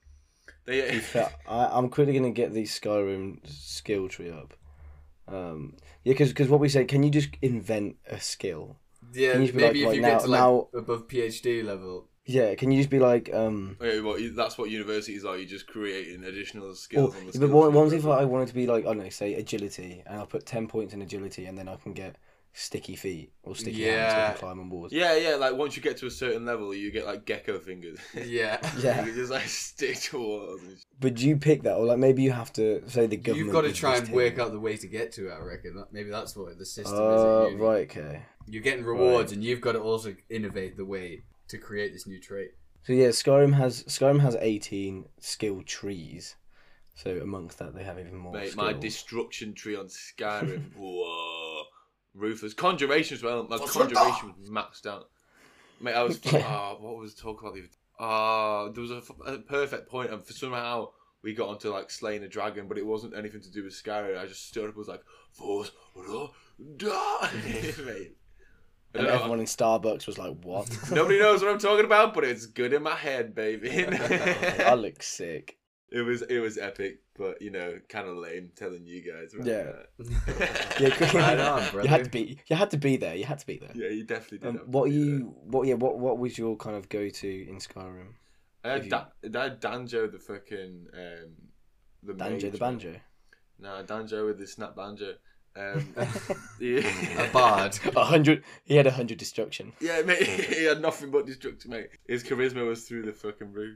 I'm quickly gonna get the Skyrim skill tree up. Because what we say, can you just invent a skill? Yeah, maybe if you get to above PhD level. Yeah, can you just be like... Okay, well, that's what universities are. You're just creating additional skills on the skill tree. But what if I wanted to be like, I don't know, say agility, and I'll put 10 points in agility, and then I can get sticky feet or sticky hands so I can climb on walls. Yeah, like once you get to a certain level, you get like gecko fingers. Yeah. You can just like stick to walls. But do you pick that? Or like maybe you have to, say the government... You've got to try and work out the way to get to it, I reckon. Maybe that's what the system is. Right, okay. You're getting rewards, and you've got to also innovate the way to create this new trait. So yeah, Skyrim has 18 skill trees. So amongst that, they have even more. Mate, skills. my destruction tree on Skyrim. Whoa, ruthless conjuration as well. My conjuration was maxed out. Mate, I was. What was the talk about the? There was a perfect point, and for somehow we got onto like slaying a dragon, but it wasn't anything to do with Skyrim. I just stood up and was like, "Force, die!" Mate. And everyone in Starbucks was like, what? Nobody knows what I'm talking about, but it's good in my head, baby. I look sick. It was epic, but you know, kind of lame telling you guys. Right on, brother. You had to be there. Yeah, you definitely did. What was your kind of go-to in Skyrim? I had Danjo, the fucking the Danjo the banjo. No, Danjo with the snap banjo. A bard. 100. He had 100 destruction. Yeah, mate. He had nothing but destruction, mate. His charisma was through the fucking roof.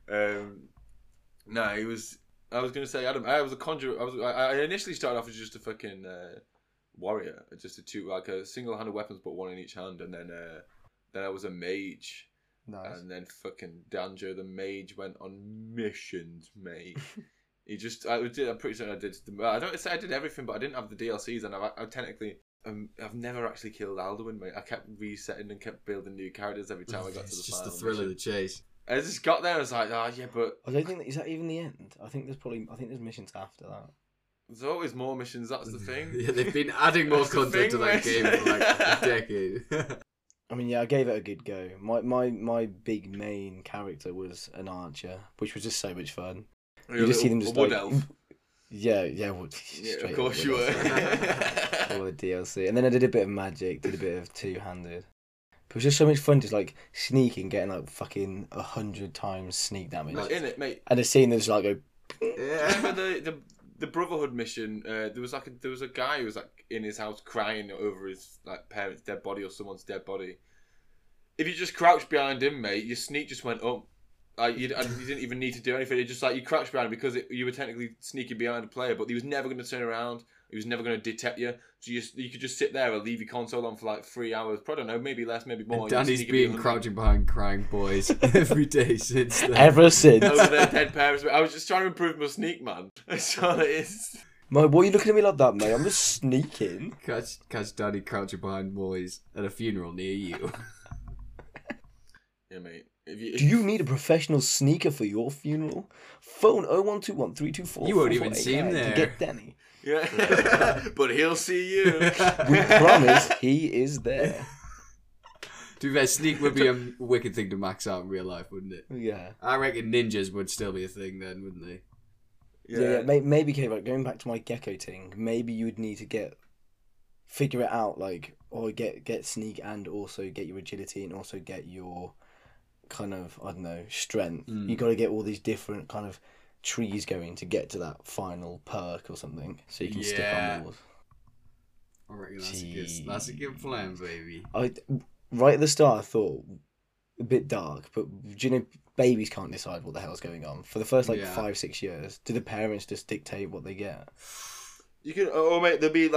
No, he was. I was gonna say, Adam. I was a conjurer. I initially started off as just a fucking warrior, just a single-handed weapons, but one in each hand, and then I was a mage. Nice. And then fucking Danjo the mage went on missions, mate. I'm pretty certain I did. I don't say I did everything, but I didn't have the DLCs, and I technically, I've never actually killed Alduin, mate. I kept resetting and kept building new characters every time I got to the It's final just the thrill mission. of the chase. I just got there and I was like, oh yeah, but I don't think is that even the end. I think there's missions after that. there's always more missions. That's the thing. Yeah, they've been adding more That's the content to thing, that mate. game for like a decade. I mean, yeah, I gave it a good go. My big main character was an archer, which was just so much fun. You just see them just wood like, elf. Yeah, Yeah, straight of course up you wood were. elf. All the DLC, and then I did a bit of magic, did a bit of two-handed. But it was just so much fun, just like sneaking, getting like fucking 100 times sneak damage, In it, mate. and just seeing them just like go. Yeah. Remember the Brotherhood mission? There was a guy who was like in his house crying over his like parents' dead body or someone's dead body. If you just crouched behind him, mate, your sneak just went up. You didn't even need to do anything. It just like you crouched behind him because you were technically sneaking behind a player, but he was never going to turn around. He was never going to detect you. So you could just sit there and leave your console on for like 3 hours. I don't know, maybe less, maybe more. And Danny's You been sneak crouching behind crying boys every day since then. Ever since. over their dead parents. I was just trying to improve my sneak, man. That's all it is. Why are you looking at me like that, mate? I'm just sneaking. Catch Danny crouching behind boys at a funeral near you. Yeah, mate. Do you need a professional sneaker for your funeral? Phone 0121 324 You won't even see him there. to get Danny. Yeah, but he'll see you. We promise he is there. To be fair, sneak would be a wicked thing to max out in real life, wouldn't it? Yeah. I reckon ninjas would still be a thing then, wouldn't they? Yeah. Maybe, okay, right, going back to my gecko thing, maybe you would need to figure it out, like, or get sneak and also get your agility and also get your kind of, I don't know, strength. You got to get all these different kind of trees going to get to that final perk or something, so you can stick on walls. I reckon that's a good plan, baby. Right at the start, I thought a bit dark, but do you know babies can't decide what the hell's going on for the first 5-6 years? Do the parents just dictate what they get? You can, mate.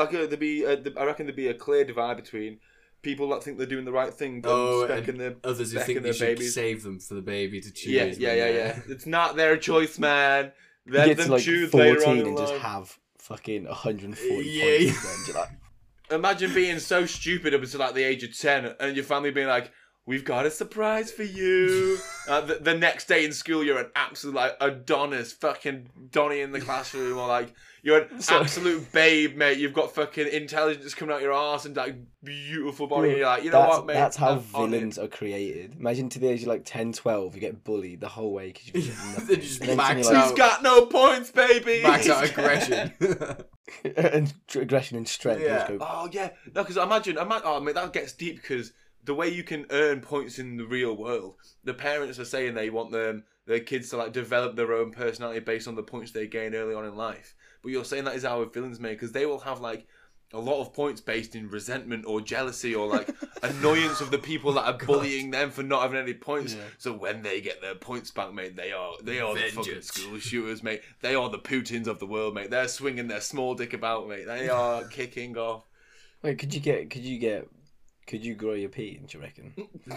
I reckon there'd be a clear divide between people that think they're doing the right thing, and their others who think they should save them for the baby to choose. Yeah. It's not their choice, man. You Let get them to like choose later 14 on in and just life. have fucking 140 Yeah. points. Then you're like, Imagine being so stupid up until like the age of 10 and your family being like, we've got a surprise for you. The next day in school, you're an absolute like Adonis, fucking Donnie in the classroom, or like you're an absolute babe, mate. You've got fucking intelligence coming out your arse and like beautiful body. And you're like, you know what, mate? That's how I'm on it. villains are created. Imagine to the age of like 10, 12, you get bullied the whole way because you get nothing. They just And then max you're like- out. He's got no points, baby. Max out aggression. and aggression and strength. Yeah. Just go, Oh yeah, no, because imagine, oh mate, that gets deep because the way you can earn points in the real world, the parents are saying they want their kids to like develop their own personality based on the points they gain early on in life. But you're saying that is how villains made, because they will have like a lot of points based in resentment or jealousy or like annoyance of the people that are bullying them for not having any points. Yeah. So when they get their points back, mate, they are the fucking Vengeance. school shooters, mate. They are the Putins of the world, mate. They're swinging their small dick about, mate. They are kicking off. wait, could you grow your pee, do you reckon?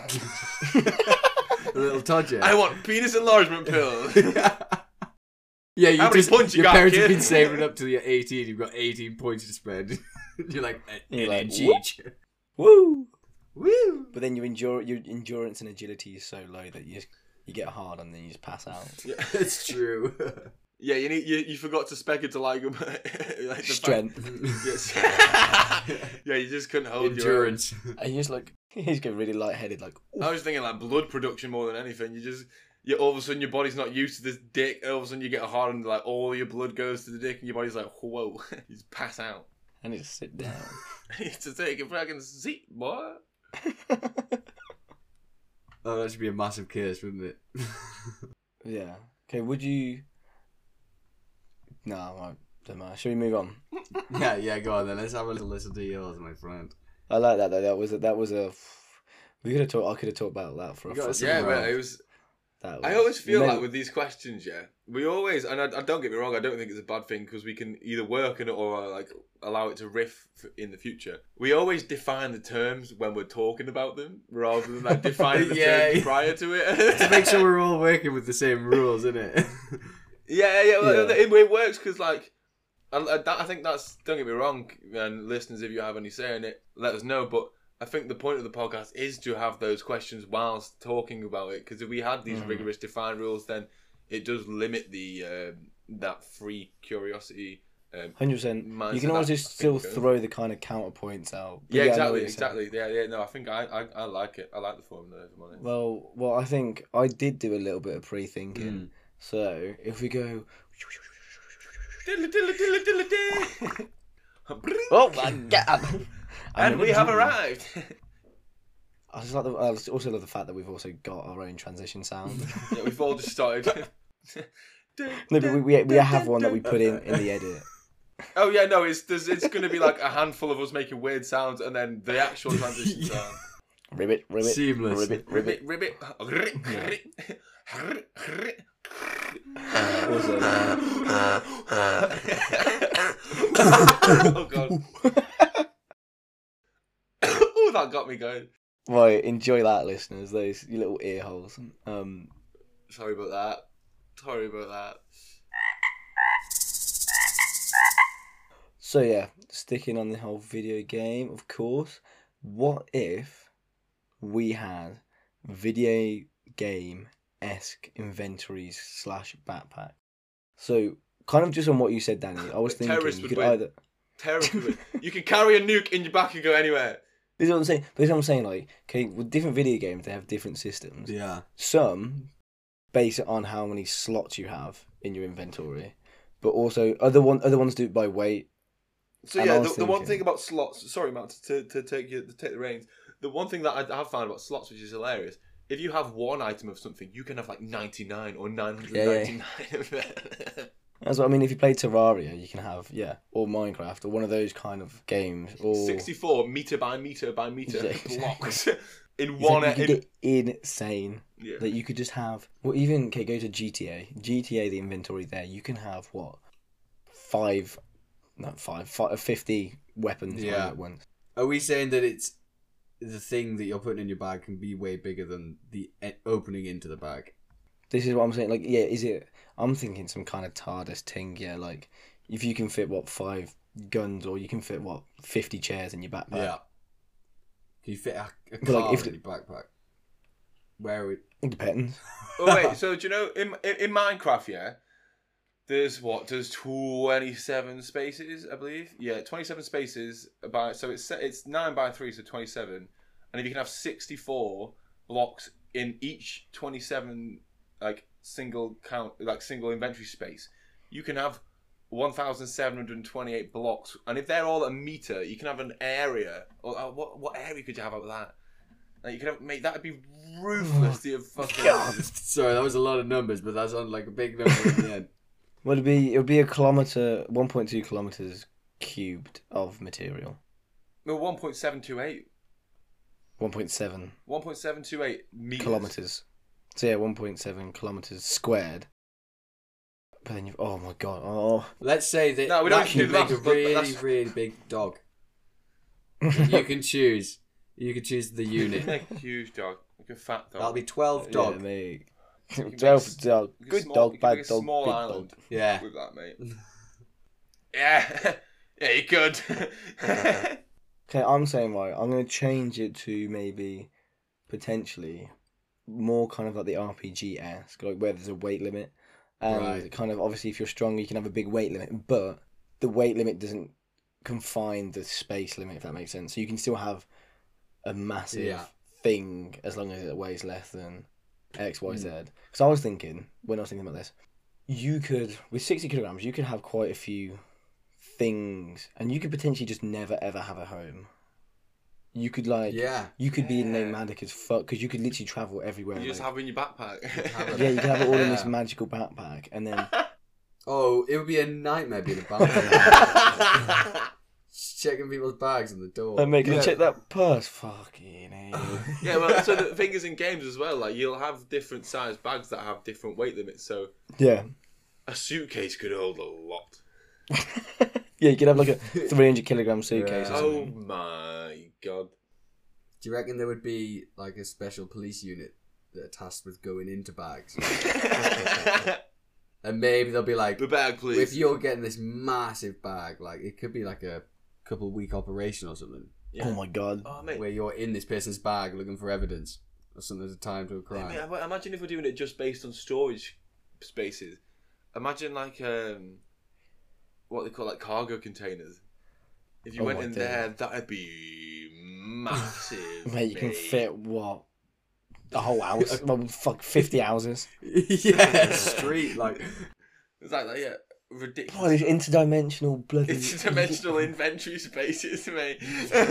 A little Todger. I want penis enlargement pills. Yeah, How many points you your got, parents kid? have been saving up till you're 18. You've got 18 points to spend. You're like, You're like, cheech. Woo! Woo! But then your endurance and agility is so low that you get hard and then you just pass out. Yeah. It's true. Yeah, you forgot to spec it to like, like the Strength. Yes. Yeah, you just couldn't hold Endurance. And you just like, you just get really lightheaded, like, your own. I was thinking like blood production more than anything. You all of a sudden your body's not used to this dick. All of a sudden you get hard and like all your blood goes to the dick and your body's like, whoa, you just pass out. and you just sit down. You need to take a fucking seat, boy. Oh, that should be a massive curse, wouldn't it? Yeah. Okay, would you... No, I don't matter. Should we move on? yeah, go on then. Let's have a little listen to yours, my friend. I like that though. That was a... We could have talked... I could have talked about that for a You got fucking a Yeah, Right. well, it was. I always feel like with these questions, we always, and I don't get me wrong, I don't think it's a bad thing because we can either work in it or like allow it to riff in the future. We always define the terms when we're talking about them rather than like defining the terms prior to it. To make sure we're all working with the same rules, isn't it? It works because like I think that's, don't get me wrong, and listeners, if you have any say in it, let us know. But I think the point of the podcast is to have those questions whilst talking about it, because if we had these rigorous defined rules, then it does limit the that free curiosity. 100%. You can always just still throw the kind of counterpoints out. Yeah, exactly. Yeah. No, I think I like it. I like the formula, if I'm honest. Well, I think I did do a little bit of pre-thinking. So if we go, oh my god. And we have arrived. I also love the fact that we've also got our own transition sound. Yeah, we've all just started. No, but we have one that we put in the edit. Oh yeah, no, it's going to be like a handful of us making weird sounds, and then the actual transition sound. Ribbit, seamless. Ribbit. Oh god. Oh, that got me going. Right, enjoy that, listeners. Those you little ear holes. Sorry about that. So yeah, sticking on the whole video game, of course. What if we had video game-esque inventories / backpack? So kind of just on what you said, Danny. I was thinking you could either. Terrorists would win. You can carry a nuke in your back and go anywhere. This is what I'm saying. But this is what I'm saying. Like, okay, with different video games, they have different systems. Yeah. Some base it on how many slots you have in your inventory, but also other ones do it by weight. So yeah, the one thing about slots. Sorry, Matt, to take the reins. The one thing that I have found about slots, which is hilarious, if you have one item of something, you can have like 99 or 999 of it. That's what I mean. If you play Terraria, you can have or Minecraft or one of those kind of games. Or 64 meter by meter by meter blocks in it's one. Like you could get insane. Yeah. That you could just have. Well, even go to GTA. GTA, the inventory there, you can have 50 weapons at once. Are we saying that it's the thing that you're putting in your bag can be way bigger than the opening into the bag? This is what I'm saying. Like, yeah, is it? I'm thinking some kind of TARDIS thing. Yeah, like if you can fit 5 guns, or you can fit 50 chairs in your backpack. Yeah. Can you fit a car in your backpack? Where it depends. Oh wait, so do you know in Minecraft? Yeah, there's 27 spaces, I believe. Yeah, 27 spaces so it's 9 by 3, so 27, and if you can have 64 blocks in each 27 single inventory space, you can have 1,728 blocks, and if they're all a meter, you can have an area. Or what area could you have out of that? Like you could have, mate, that'd be ruthless. To fucking. Sorry, that was a lot of numbers, but that sounded like a big number at the end. Well, it would be a kilometer, 1.2 kilometers cubed of material. No, 1.728. 1.7. 1.728 meters. Kilometers. So yeah, 1.7 kilometers squared. But then oh my god, Let's say that we don't you make a really big dog. You can choose. You can choose the unit. Make a huge dog, like a fat dog. That'll be 12 dog. Yeah, mate. 12 dog. Good dog, bad dog, small big island. dog. Yeah. With that, mate. Yeah. Yeah, you could. Okay, I'm saying I'm going to change it to maybe potentially more kind of like the RPG-esque, like where there's a weight limit, and kind of obviously if you're stronger you can have a big weight limit, but the weight limit doesn't confine the space limit, if that makes sense. So you can still have a massive thing as long as it weighs less than X, Y, Z. Because I was thinking when I was thinking about this, you could with 60 kilograms you could have quite a few things, and you could potentially just never ever have a home. You could you could be nomadic as fuck, because you could literally travel everywhere. You just have it in your backpack. Yeah, you could have it all in this magical backpack, and then. Oh, it would be a nightmare being a backpack. checking people's bags on the door. Hey, mate, can you check that purse? Fucking hell. Yeah, well, so the thing is in games as well, like, you'll have different sized bags that have different weight limits, so Yeah. a suitcase could hold a lot. Yeah, you could have like a 300 kilogram suitcase. Yeah. Or Oh something. my god. Do you reckon there would be like a special police unit that are tasked with going into bags? And maybe they'll be like, The bag, please. if you're getting this massive bag, like it could be like a couple week operation or something, Yeah. Oh my god. Oh, mate. where you're in this person's bag looking for evidence or something at a time to a crime. Mate, imagine if we're doing it just based on storage spaces. Imagine like what they call like cargo containers. If you Oh went my in days. there, that'd be massive. Mate, you can mate. fit what? The whole house? Well, fuck, 50 houses. Yeah, street like. It's like yeah, ridiculous. Oh, these interdimensional bloody. Interdimensional inventory spaces, mate.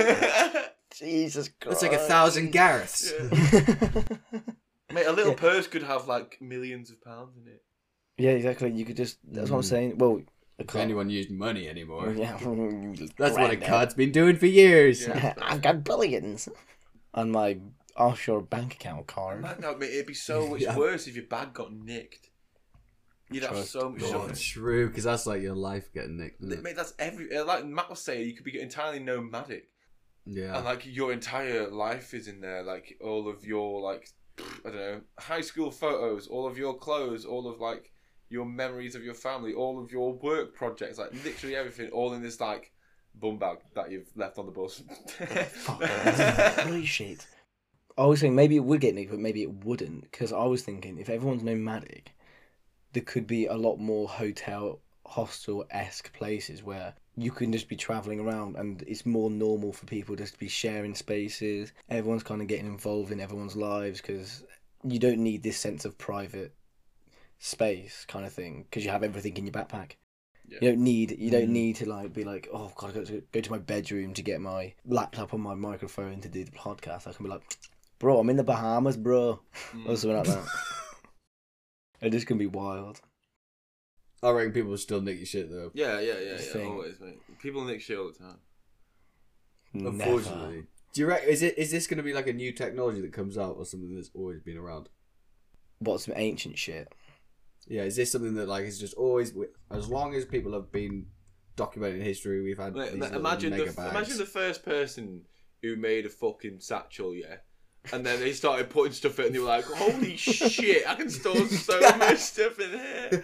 Jesus Christ. That's like 1,000 Gareths. Yeah. Mate, a little Yeah. purse could have like millions of pounds in it. Yeah, exactly. You could just. That's what I'm saying. Well, I If can't. anyone used money anymore. Yeah. That's what a Granddad. card's been doing for years. Yeah. I've got billions on my offshore bank account card. No, mate, it'd be so much Yeah. worse if your bag got nicked. You'd have Trust so much Oh, stuff. true, because that's like your life getting nicked. Isn't it? Mate, that's like Matt was saying, you could be entirely nomadic, Yeah. and like your entire life is in there. Like all of your like, I don't know, high school photos, all of your clothes, all of like your memories of your family, all of your work projects, like literally everything, all in this like bum bag that you've left on the bus. Fuck, that's holy shit. I was saying maybe it would get nicked, but maybe it wouldn't. Because I was thinking if everyone's nomadic, there could be a lot more hotel, hostel-esque places where you can just be travelling around and it's more normal for people just to be sharing spaces. Everyone's kind of getting involved in everyone's lives because you don't need this sense of private space kind of thing because you have everything in your backpack. Yeah. You don't need to like be like, oh, I've got to go to my bedroom to get my laptop and my microphone to do the podcast. I can be like, bro, I'm in the Bahamas, bro, or something like that. It just can be wild. I reckon people will still nick your shit though. Yeah, Thing. always, mate. People nick shit all the time. Unfortunately. Do you reckon, is this going to be like a new technology that comes out or something that's always been around? What's some ancient shit? Yeah, is this something that like is just always, as long as people have been documenting history, we've had Mate, these little imagine mega bags. imagine the first person who made a fucking satchel, yeah. And then they started putting stuff in and they were like, holy shit, I can store so much stuff in here.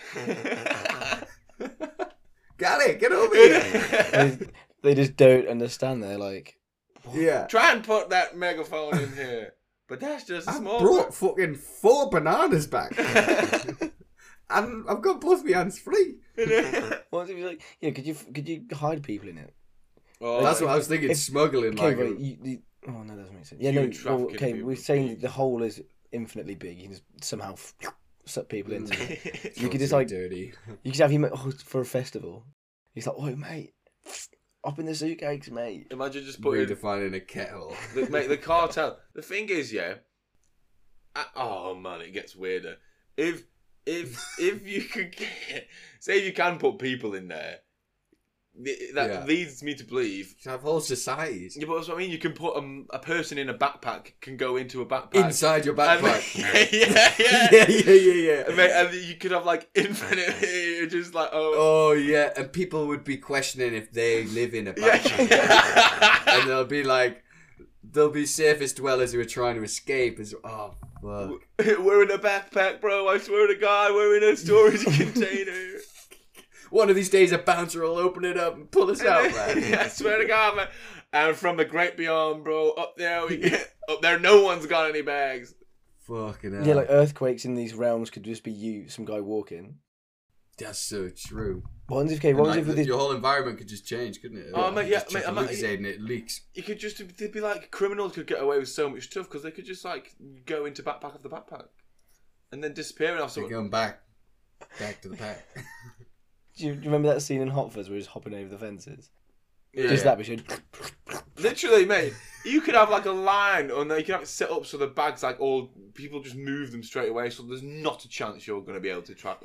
Got it, get over here. They just don't understand. They're like, Yeah. Try and put that megaphone in here. But that's just a I small brought fucking 4 bananas back. And I've got both my hands free. what if you like? Yeah, could you hide people in it? Oh, That's what I was thinking, If- smuggling Okay, like... but oh no, that doesn't make sense. Yeah, Human no. Well, trafficking okay, people we're is saying big. the hole is infinitely big. You can just somehow suck people into it. it. You could just like dirty. you could have your mate for a festival. He's like, oh mate, up in the suitcase, mate. Imagine just putting... Redefining a kettle. Mate, the cartel... The thing is, yeah... oh, man, it gets weirder. If you could get... Say you can put people in there, that Yeah. leads me to believe... You have whole societies. Yeah, but that's what I mean. You can put a person in a backpack, can go into a backpack. Inside your And- backpack. yeah. yeah. Mate, and you could have like infinitely, just like, Oh, yeah. And people would be questioning if they live in a yeah. backpack. And they'll be like... They'll be surface dwellers who are trying to escape. Oh, fuck. We're in a backpack, bro. I swear to God, we're in a storage container. One of these days, a bouncer will open it up and pull us out, man. I swear to God, man. And from the great beyond, bro, up there, no one's got any bags. Fucking hell. Yeah, like earthquakes in these realms could just be you, some guy walking. That's so true. What if And, with like, this? your whole environment could just change, couldn't it? Oh, mate, yeah, Just mate, chuck a I'm- Lucozade and it leaks. You could just, they'd be like, criminals could get away with so much stuff because they could just like go into backpack after backpack and then disappearing off They're someone. going back to the pack. Do you remember that scene in Hot Fuzz where he's hopping over the fences? Yeah. Just that, but should. Literally, mate, you could have like a line, or you could have it set up so the bags like all people just move them straight away, so there's not a chance you're going to be able to track that.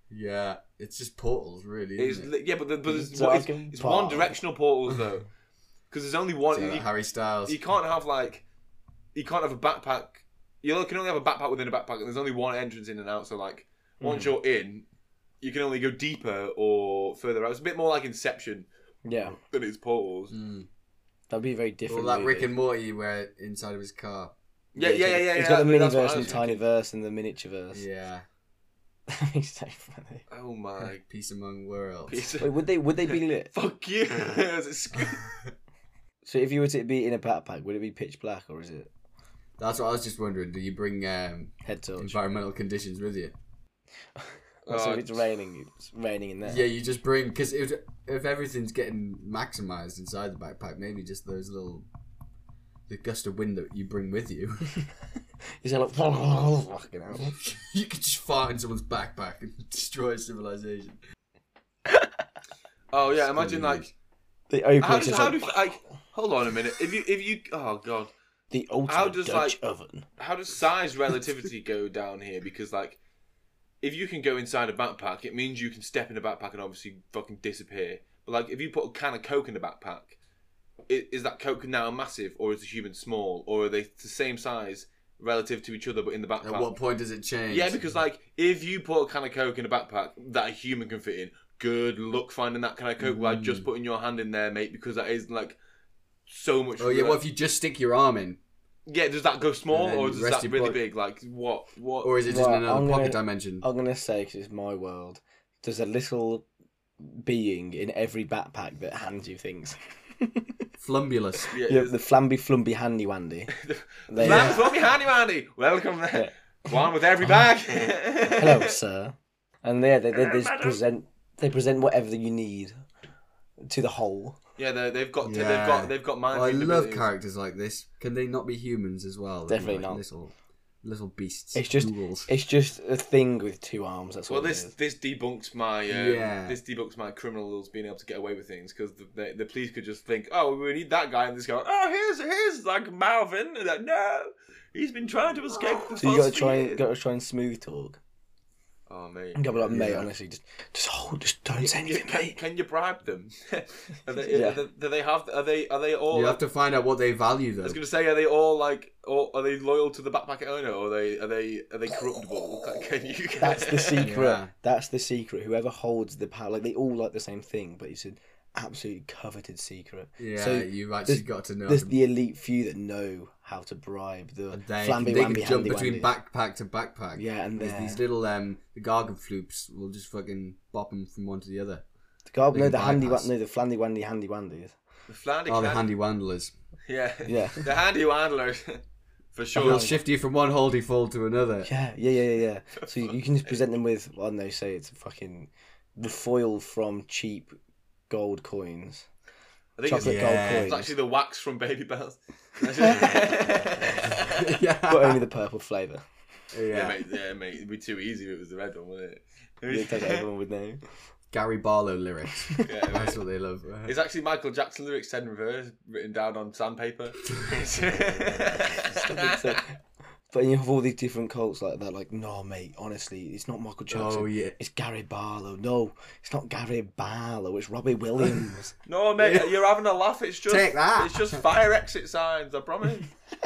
Yeah, it's just portals, really. It's, Isn't it? yeah, but it's Dragon one Ball. directional portals though, because there's only one. So, like Harry Styles. You can't have a backpack. You can only have a backpack within a backpack, and there's only one entrance in and out. So like once you're in, you can only go deeper or further out. It's a bit more like Inception Yeah, than it's portals. that'd be very different. Or like movie. Rick and Morty, where inside of his car. Yeah. It's got the that's what I miniverse and was the thinking. tinyverse and the miniatureverse. Yeah. That'd be so funny. Oh my. Peace among worlds. Piece of... Wait, would they be lit? Fuck you. Is it So if you were to be in a backpack, would it be pitch black or is it That's what I was just wondering. Do you bring head touch? environmental conditions with you? So if it's raining in there. Yeah, you just bring... Because if everything's getting maximised inside the backpack, maybe just those little... The gust of wind that you bring with you. You say like, fucking hell. You could just fart in someone's backpack and destroy civilization. Oh yeah, imagine like The open how it's does, just how like, do like hold on a minute. If you oh god. the ultimate how does, Dutch like- oven. How does size relativity go down here? Because like if you can go inside a backpack, it means you can step in a backpack and obviously fucking disappear. But like if you put a can of Coke in a backpack, is that Coke now massive or is the human small? Or are they the same size relative to each other but in the backpack? At what point does it change? Yeah, because like if you put a can of Coke in a backpack that a human can fit in, good luck finding that can of Coke by just putting your hand in there, mate, because that is like so much. Oh yeah, what if you just stick your arm in? Yeah, does that go small And then or does rest that your really body- big? Like what? Or is it just Right, in another I'm pocket gonna- dimension? I'm gonna say, because it's my world, there's a little being in every backpack that hands you things. Flumbulous. Yeah, Yeah, the flamby flumby handy wandy. They- Lamb from me, handy mandy. Welcome there. One with every bag. Hello, sir. And they just present whatever you need to the whole. Yeah, they've got Yeah. they've got mind. Well, I love abilities. characters like this. Can they not be humans as well? They're Definitely like not. Little beasts. It's just ghouls. it's just a thing with two arms. That's Well, what this debunks my this debunks my criminals being able to get away with things because the police could just think, oh, we need that guy, and just go, oh, here's like Malvin, and like, no, he's been trying to escape the So you force for years." got to try and smooth talk. Oh mate, And go like, mate, Yeah. honestly, just don't say anything, mate. Can you bribe them? Are they all? You have to find out what they value, I though. was gonna say, are they all like, or are they loyal to the backpack owner, or are they corruptible? Can you? That's the secret. Yeah. That's the secret. Whoever holds the power, like they all like the same thing, but it's an absolutely coveted secret. Yeah, So you've actually there's- got to know. There's them. the elite few that know how to bribe the They flamby can wamby jump handy between wandies. backpack to backpack. Yeah, and There's they're- these little the garganfloops will just fucking bop them from one to the other. The they can the handy bypass. the flandy wandy handy wandies. The Flandy Oh, the Clan- handy wandlers. Yeah, Yeah. the handy handlers, for sure. They'll shift you from one holdy fold to another. Yeah. So you can just present them with, well, no, say it's fucking the foil from cheap gold coins. I think Chocolate it's, gold Yeah. coins. it's actually the wax from Baby Bells. Yeah. But only the purple flavour. Yeah, mate, it'd be too easy if it was the red one, wouldn't it? That everyone would know. Gary Barlow lyrics. Yeah, That's what they love. It's actually Michael Jackson lyrics said in reverse, written down on sandpaper. But you have all these different cults like that, like, no, mate, honestly, it's not Michael Jackson. Oh, yeah. It's Gary Barlow. No, it's not Gary Barlow, it's Robbie Williams. No, mate, you're having a laugh. It's just Take that. It's just fire exit signs. I promise.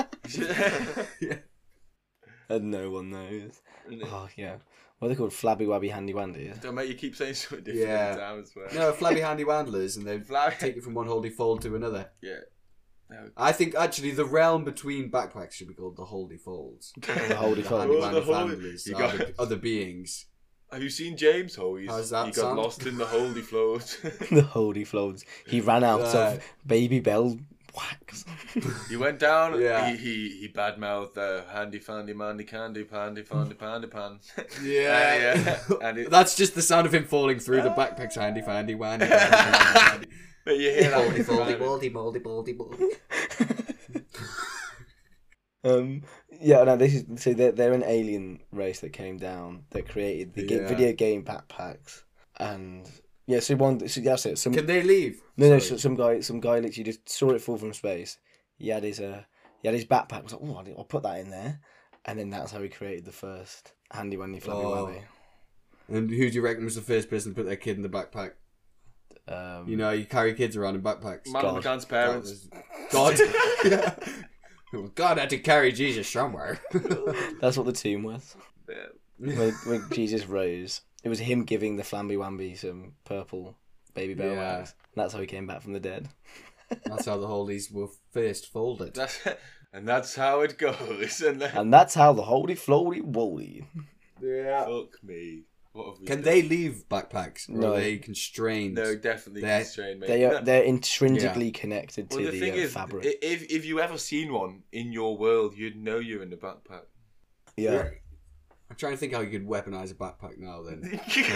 And no one knows. Oh, yeah. What are they called? Flabby Wabby Handy Wandy. Don't make you keep saying something different Yeah. every time as well. No, flabby handy wandlers, and they Flabby- take you from one holdy fold to another. Yeah. No. I think actually the realm between backpacks should be called the holdy folds. The Holdy The Fold. handy Oh, the wandy holy- families you are got- the other beings. Have you seen James? Oh, How's that he got sound? lost in the holy float. The Holdy Floats. He ran out Right. of Baby Bell wax. He went down. Yeah. He badmouthed handy fandy mandy candy pandy fandy pandy pan. Yeah. yeah. And it, That's just the sound of him falling through the backpacks. Handy, fandy, wandy, wandy, but you hear that. Foldy, foldy, moldy, moldy, moldy, moldy. Yeah, no, this is so they're an alien race that came down that created the Yeah. video game backpacks, and yeah, so that's it. Can they leave? No, Sorry. some guy literally just saw it fall from space. He had his backpack. Was like, oh, I'll put that in there, and then that's how he created the first handy wandy flabby Oh. wabby. And who do you reckon was the first person to put their kid in the backpack? You know, you carry kids around in backpacks. Mahatma Gandhi's parents. God. God had to carry Jesus somewhere. That's what the tomb was. Yeah. When Jesus rose, it was him giving the Flamby Wamby some purple baby bell Yeah. rags. That's how he came back from the dead. That's how the holies were first folded. That's how it goes. And that's how the holy floaty woolly. Yeah. Fuck me. What have we Can done? they leave backpacks? Or No. are they constrained? No, definitely They're- constrained, mate. They're intrinsically connected to Well, the thing the is, fabric. if you ever seen one in your world, you'd know you're in the backpack. Yeah. I'm trying to think how you could weaponize a backpack now then.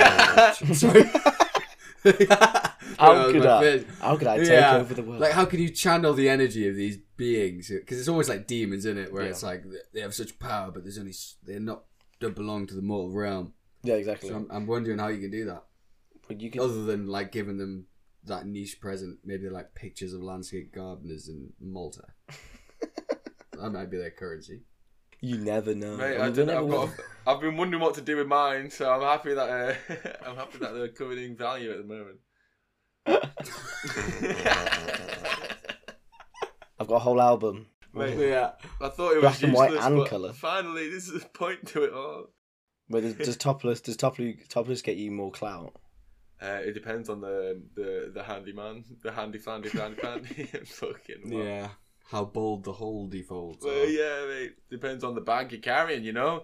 Sorry. How could I take over the world? Like, how can you channel the energy of these beings? Because it's almost like demons, isn't it? Where Yeah. it's like they have such power, but don't belong to the mortal realm. Yeah, exactly. So I'm wondering how you can do that. But you can, Other than like giving them that niche present, maybe like pictures of landscape gardeners in Malta. That might be their currency. you never know. Mate, I mean, I've been wondering what to do with mine, so I'm happy that they're coming in value at the moment. I've got a whole album. Mate, Yeah. I thought it was Black and white useless, and but colour. finally, this is a point to it all. Where does topless get you more clout? It depends on the handyman, the handy flandy. Fucking what? Yeah. How bold the whole default. Well, yeah, mate. Depends on the bag you're carrying, you know.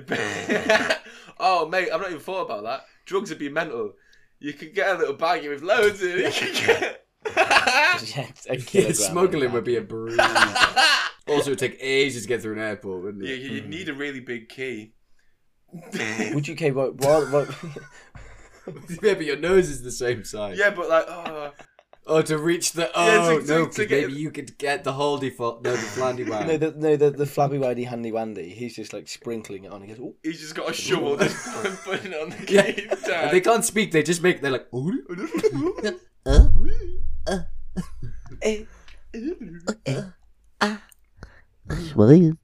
Oh, mate, I've not even thought about that. Drugs would be mental. You could get a little baggie with loads in it. You could get... Yeah, a kilogram Smuggling in a would be a breeze. Also, it would take ages to get through an airport, wouldn't Yeah, it? you'd need a really big key. bag. Would you okay? What? Yeah, but your nose is the same size. Yeah, but like, Oh, to reach the... Yeah, Oh, to no, get- because maybe you could get the whole default... No, the flandy one. the flabby waddy handy wandy. He's just like sprinkling it on. He goes, "Ooh." he's just got a shovel just putting it on the Yeah. key. And they can't speak, they just make... They're like... Sweet.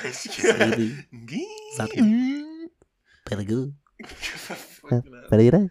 Fucking Very good. hell. Very good.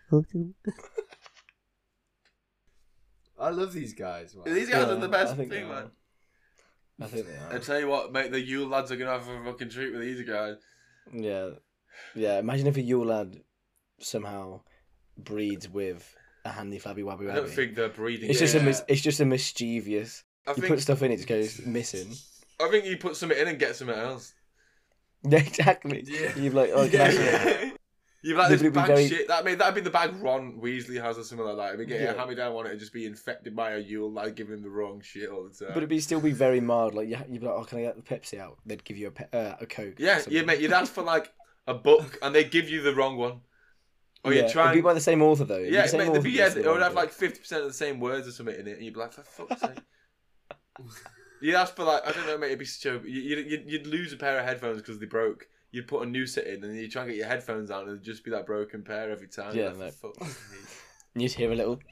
I love these guys, man. These guys Yeah, are the best I think thing, they are. man. I think they are. I tell you what, mate, the Yule lads are gonna have a fucking treat with these guys. Yeah. Imagine if a Yule lad somehow breeds with a handy flabby wabby I don't wabby. think they're breeding. It's it. just a mischievous. I You think put stuff in, it goes missing. I think you put something in and get something else. Yeah, exactly. Yeah. You're like, oh, can I have some? You'd like But this it'd be bag very- shit. That'd be the bag Ron Weasley has or something like that. If we get Yeah. a hand-me-down on it and just be infected by a Yule, like giving him the wrong shit all the time. But it'd be still be very mild. Like you'd be like, oh, can I get the Pepsi out? They'd give you a Coke. or yeah, something. mate, you'd ask for like a book and they'd give you the wrong one. Or Yeah, you'd try it'd be and... by the same author though. It'd be Yeah, the same mate, author, it but it's the would wrong have book. like 50% of the same words or something in it, and you'd be like, for fuck's sake. You'd ask for like, I don't know, mate, it'd be so... You'd lose a pair of headphones because they broke. You'd put a new set in, and then you'd try and get your headphones out, and it'd just be that broken pair every time. Yeah, Like, mate. for fuck's sake. You just hear a little.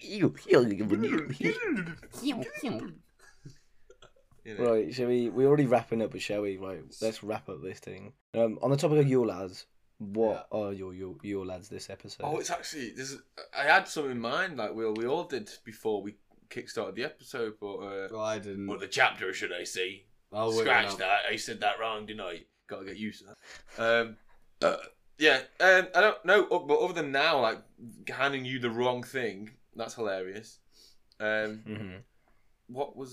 You know. Right, shall we? We're already wrapping up, but shall we? Right, let's wrap up this thing. On the topic of Yule lads, what are your Yule lads this episode? Oh, it's actually I had some in mind, like we all did before we kickstarted the episode, but Well, I didn't. or the chapter, should I say? I'll work it Scratch out. that. I said that wrong, didn't I? Got to get used to that. Yeah. I don't know, but other than now, like handing you the wrong thing, that's hilarious. Mhm. What was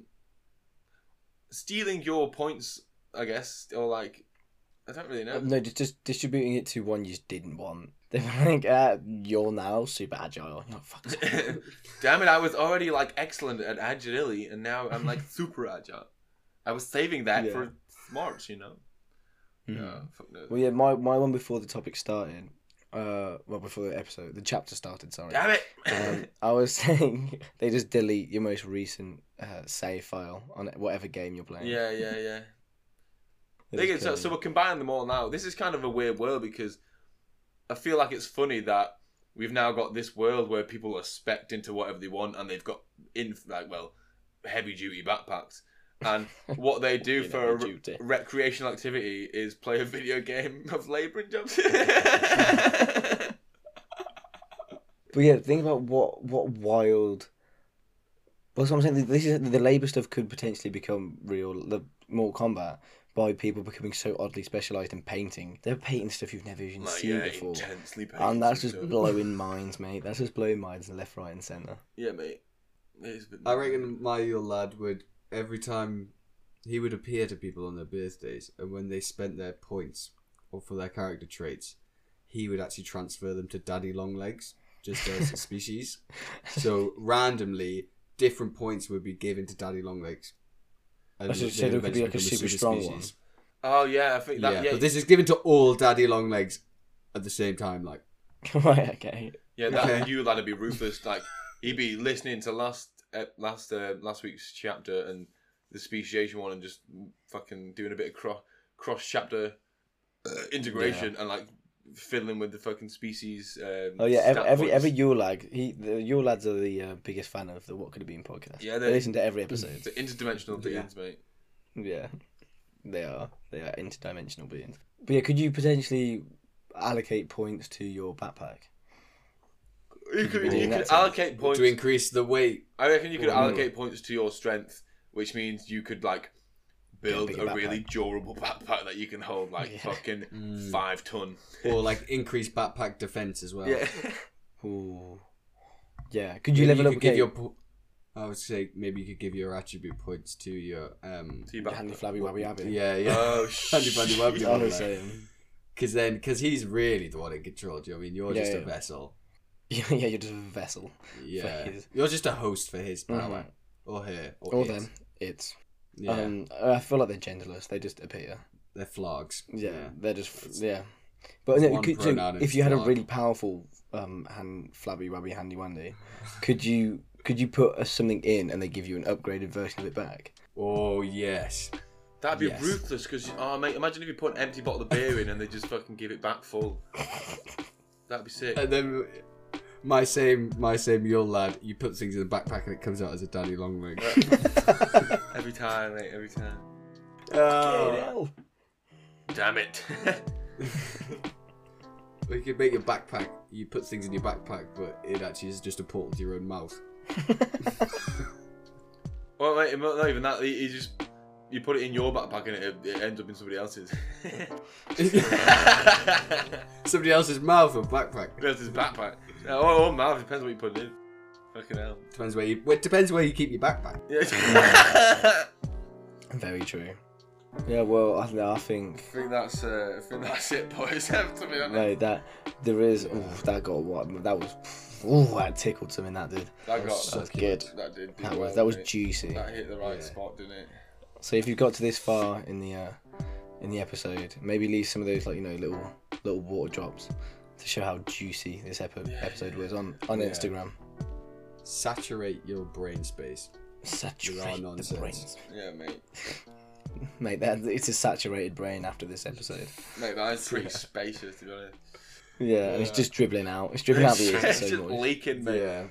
stealing your points? I guess, or like, I don't really know. No, just distributing it to one you just didn't want. They're like, you're now super agile. You're like, fuck. Damn it! I was already like excellent at agility, and now I'm like super agile. I was saving that Yeah. for smarts, you know. Mhm. No, fuck no. Well, yeah, my one before the topic started. Before the chapter started. Sorry. Damn it! I was saying they just delete your most recent save file on whatever game you're playing. Yeah. They Thing just is, kill so you. we're combining them all now. This is kind of a weird world because I feel like it's funny that we've now got this world where people are specced into whatever they want, and they've got heavy duty backpacks. And what they do for a Heavy duty. recreational activity is play a video game of labouring jobs. But yeah, think about what wild. Well, that's what I'm saying. This is the Labour stuff could potentially become real. The Mortal Kombat by people becoming so oddly specialised in painting. They're painting stuff you've never even seen before. Intensely painted. And that's just blowing minds, mate. That's just blowing minds left, right, and centre. Yeah, mate. It is a bit I reckon my little lad would, every time he would appear to people on their birthdays, and when they spent their points or for their character traits, he would actually transfer them to Daddy Longlegs, just as a species. So randomly, different points would be given to Daddy Longlegs. And So there could be like a super strong one. Oh yeah, I think that. Yeah, but this is given to all Daddy Longlegs at the same time. Like, Right, okay. yeah, that you that'd be ruthless. Like he'd be listening to last week's chapter and the speciation one, and just fucking doing a bit of cross chapter integration and like fiddling with the fucking species. Oh yeah, every points. Yule Lag. The Yule Lads are the biggest fan of the What Could Have Been podcast. Yeah, they listen to every episode. It's interdimensional beings, mate. Yeah, they are interdimensional beings. But yeah, could you potentially allocate points to your backpack? You could allocate points to increase the weight. I reckon you could allocate points to your strength, which means you could like build a really durable backpack that you can hold like fucking 5 ton. Or like increase backpack defense as well. Yeah. Ooh. Yeah. Could you level up? I would say maybe you could give your attribute points to your handy flabby wabby habit. Yeah. Oh handy flabby wabby. Honestly. Because he's really the one in control. Do you know what I mean? You're just a vessel. Yeah, you're just a vessel. Yeah. You're just a host for his power. Or her. Or them. It's. Yeah. I feel like they're genderless. They just appear. They're flogs. Yeah. They're just. Yeah. But if you had a really powerful flabby wabby handy wandy, could you put something in and they give you an upgraded version of it back? Oh yes. That'd be ruthless because mate, imagine if you put an empty bottle of beer in and they just fucking give it back full. That'd be sick. And then my same Yule lad, you put things in the backpack and it comes out as a Daddy Longlegs. Every time, mate. Every time. Oh. Damn it. Well, you could make your backpack. You put things in your backpack, but it actually is just a portal to your own mouth. Well, mate, not even that. You put it in your backpack and it ends up in somebody else's. Somebody else's mouth or backpack. That's his backpack. Or mouth, depends what you put it in. Fucking hell. It depends where you keep your backpack. Yeah. Very true. Yeah, well, I think that's it, boys. To be honest. Mate, that there is. That got what? That was. That tickled something. That did. That's good. That did. That was juicy. That hit the right spot, didn't it? So if you've got to this far in the episode, maybe leave some of those little water drops to show how juicy this episode was on Instagram. Saturate your brain space. Saturate the brains. Yeah, mate. Mate, it's a saturated brain after this episode. Mate, that is pretty spacious, to be honest. Yeah, and it's just dribbling out. It's dribbling out the ears. It's just leaking, mate. Yeah.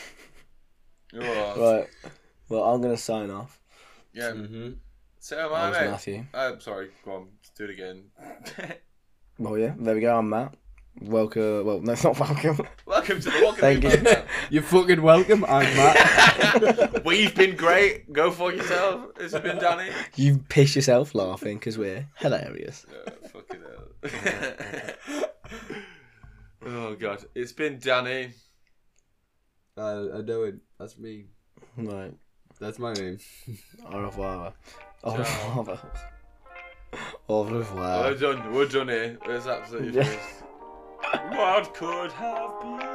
Right. Well, I'm gonna sign off. Yeah. Mm-hmm. So am I, mate. Matthew. I'm sorry. Go on. Let's do it again. Well, yeah. There we go. I'm Matt. Welcome. Well, no, not welcome. Welcome to the What Thank you. You're fucking welcome. I'm Matt. We've been great. Go for yourself. It's been Danny. You piss yourself laughing because we're hilarious. Fucking hell. Oh god, it's been Danny. I know it. That's me. Right. That's my name. Au revoir. Au revoir. Au revoir. We're done here. It's absolutely finished. What could have been?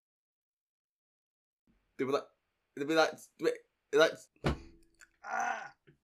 They'll be like,